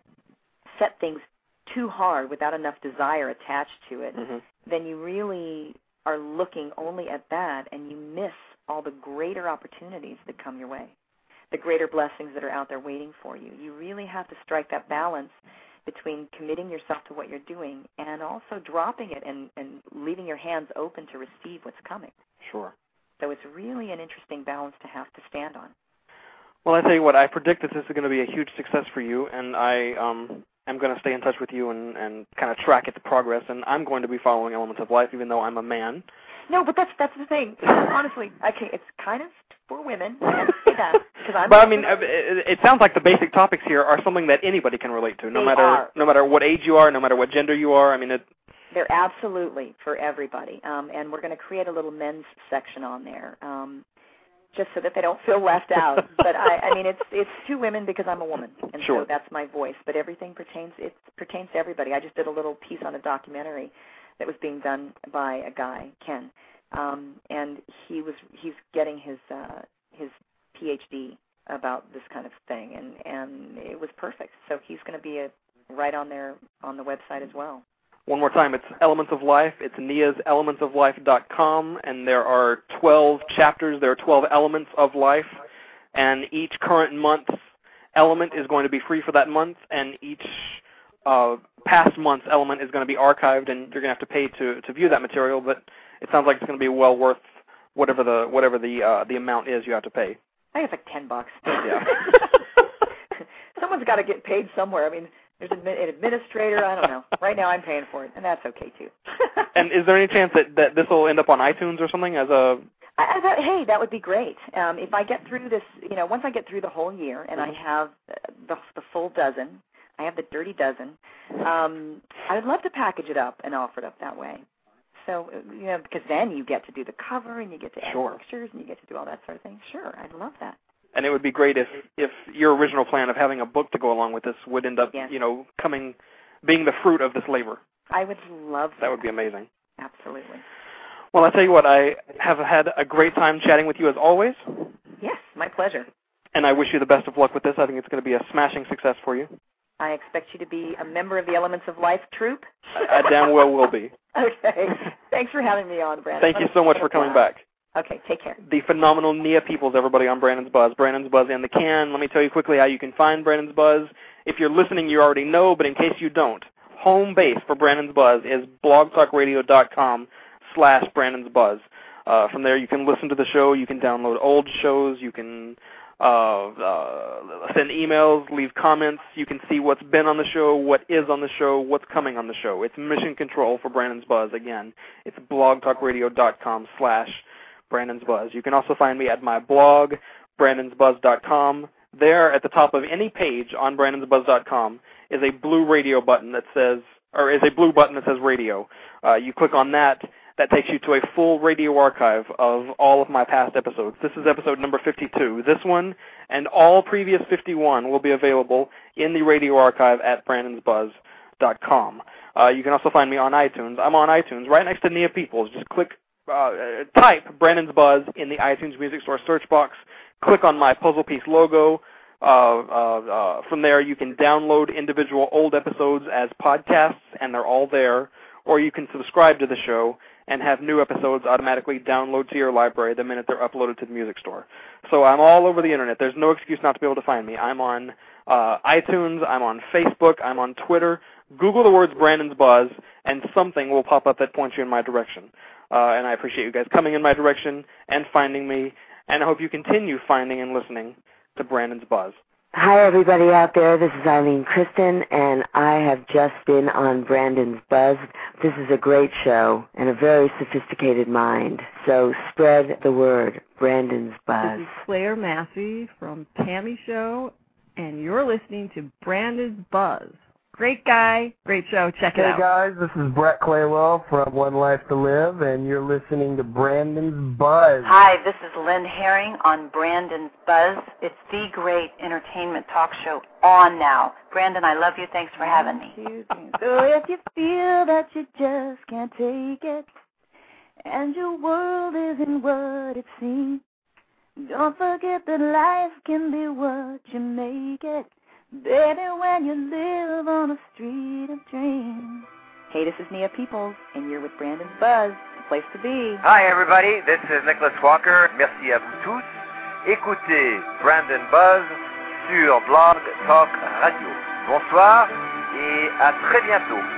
set things too hard without enough desire attached to it, mm-hmm. then you really are looking only at that, and you miss all the greater opportunities that come your way, the greater blessings that are out there waiting for you. You really have to strike that balance between committing yourself to what you're doing and also dropping it and, and leaving your hands open to receive what's coming. Sure. So it's really an interesting balance to have to stand on. Well, I tell you what, I predict that this is going to be a huge success for you, and I um, am going to stay in touch with you and, and kind of track its progress, and I'm going to be following Elements of Life, even though I'm a man. No, but that's that's the thing. Honestly, okay, it's kind of for women. I have to say that, 'cause I'm but I mean, it, it sounds like the basic topics here are something that anybody can relate to, no they matter are. no matter what age you are, no matter what gender you are. I mean, it. They're absolutely for everybody, um, and we're going to create a little men's section on there, um, just so that they don't feel left out. But I, I mean, it's it's to women because I'm a woman, and sure. so that's my voice. But everything pertains it pertains to everybody. I just did a little piece on a documentary that was being done by a guy, Ken, um, and he was he's getting his uh, his P H D about this kind of thing, and and it was perfect. So he's going to be a, right on there on the website as well. One more time, it's Elements of Life. It's nias elements of life dot com, and there are twelve chapters. There are twelve elements of life, and each current month's element is going to be free for that month, and each uh, past month's element is going to be archived, and you're going to have to pay to, to view that material, but it sounds like it's going to be well worth whatever the whatever the uh, the amount is you have to pay. I think it's like ten bucks. Yeah. Someone's got to get paid somewhere. I mean, there's an administrator. I don't know. Right now, I'm paying for it, and that's okay too. And is there any chance that, that this will end up on iTunes or something as a? I, I thought, hey, that would be great. Um, if I get through this, you know, once I get through the whole year, and I have the, the full dozen, I have the dirty dozen. Um, I would love to package it up and offer it up that way. So, you know, because then you get to do the cover, and you get to add sure. pictures, and you get to do all that sort of thing. Sure, I'd love that. And it would be great if, if your original plan of having a book to go along with this would end up, yes. you know, coming, being the fruit of this labor. I would love that. That would be amazing. Absolutely. Well, I tell you what, I have had a great time chatting with you as always. Yes, my pleasure. And I wish you the best of luck with this. I think it's going to be a smashing success for you. I expect you to be a member of the Elements of Life troupe. I, I damn well will be. Okay. Thanks for having me on, Brandon. Thank you so much for coming back. Okay, take care. The phenomenal Nia Peoples, everybody, on Brandon's Buzz. Brandon's Buzz in the can. Let me tell you quickly how you can find Brandon's Buzz. If you're listening, you already know, but in case you don't, home base for Brandon's Buzz is blogtalkradio.com slash Brandon's Buzz. Uh, from there, you can listen to the show. You can download old shows. You can uh, uh, send emails, leave comments. You can see what's been on the show, what is on the show, what's coming on the show. It's mission control for Brandon's Buzz. Again, it's blogtalkradio.com slash Brandon's Buzz. You can also find me at my blog, brandons buzz dot com. There, at the top of any page on brandons buzz dot com, is a blue radio button that says, or is a blue button that says radio. Uh, you click on that. That takes you to a full radio archive of all of my past episodes. This is episode number fifty-two. This one and all previous fifty-one will be available in the radio archive at brandons buzz dot com. Uh, you can also find me on iTunes. I'm on iTunes right next to Nia Peoples. Just click, uh, type Brandon's Buzz in the iTunes Music Store search box. Click on my puzzle piece logo. Uh, uh, uh, from there, you can download individual old episodes as podcasts, and they're all there. Or you can subscribe to the show and have new episodes automatically download to your library the minute they're uploaded to the music store. So I'm all over the Internet. There's no excuse not to be able to find me. I'm on uh, iTunes. I'm on Facebook. I'm on Twitter. Google the words Brandon's Buzz, and something will pop up that points you in my direction. uh, and I appreciate you guys coming in my direction and finding me, and I hope you continue finding and listening to Brandon's Buzz. Hi, everybody out there. This is Eileen Kristen, and I have just been on Brandon's Buzz. This is a great show and a very sophisticated mind. So spread the word, Brandon's Buzz. This is Claire Massey from Tammy Show, and you're listening to Brandon's Buzz. Great guy, great show. Check it hey out. Hey guys, this is Brett Claywell from One Life to Live, and you're listening to Brandon's Buzz. Hi, this is Lynn Herring on Brandon's Buzz. It's the great entertainment talk show on now. Brandon, I love you. Thanks for having me. So if you feel that you just can't take it, and your world isn't what it seems, don't forget that life can be what you make it. Baby, when you live on a street of dreams. Hey, this is Nia Peoples, and you're with Brandon's Buzz, the place to be. Hi, everybody. This is Nicholas Walker. Merci à vous tous. Écoutez Brandon Buzz sur Blog Talk Radio. Bonsoir et à très bientôt.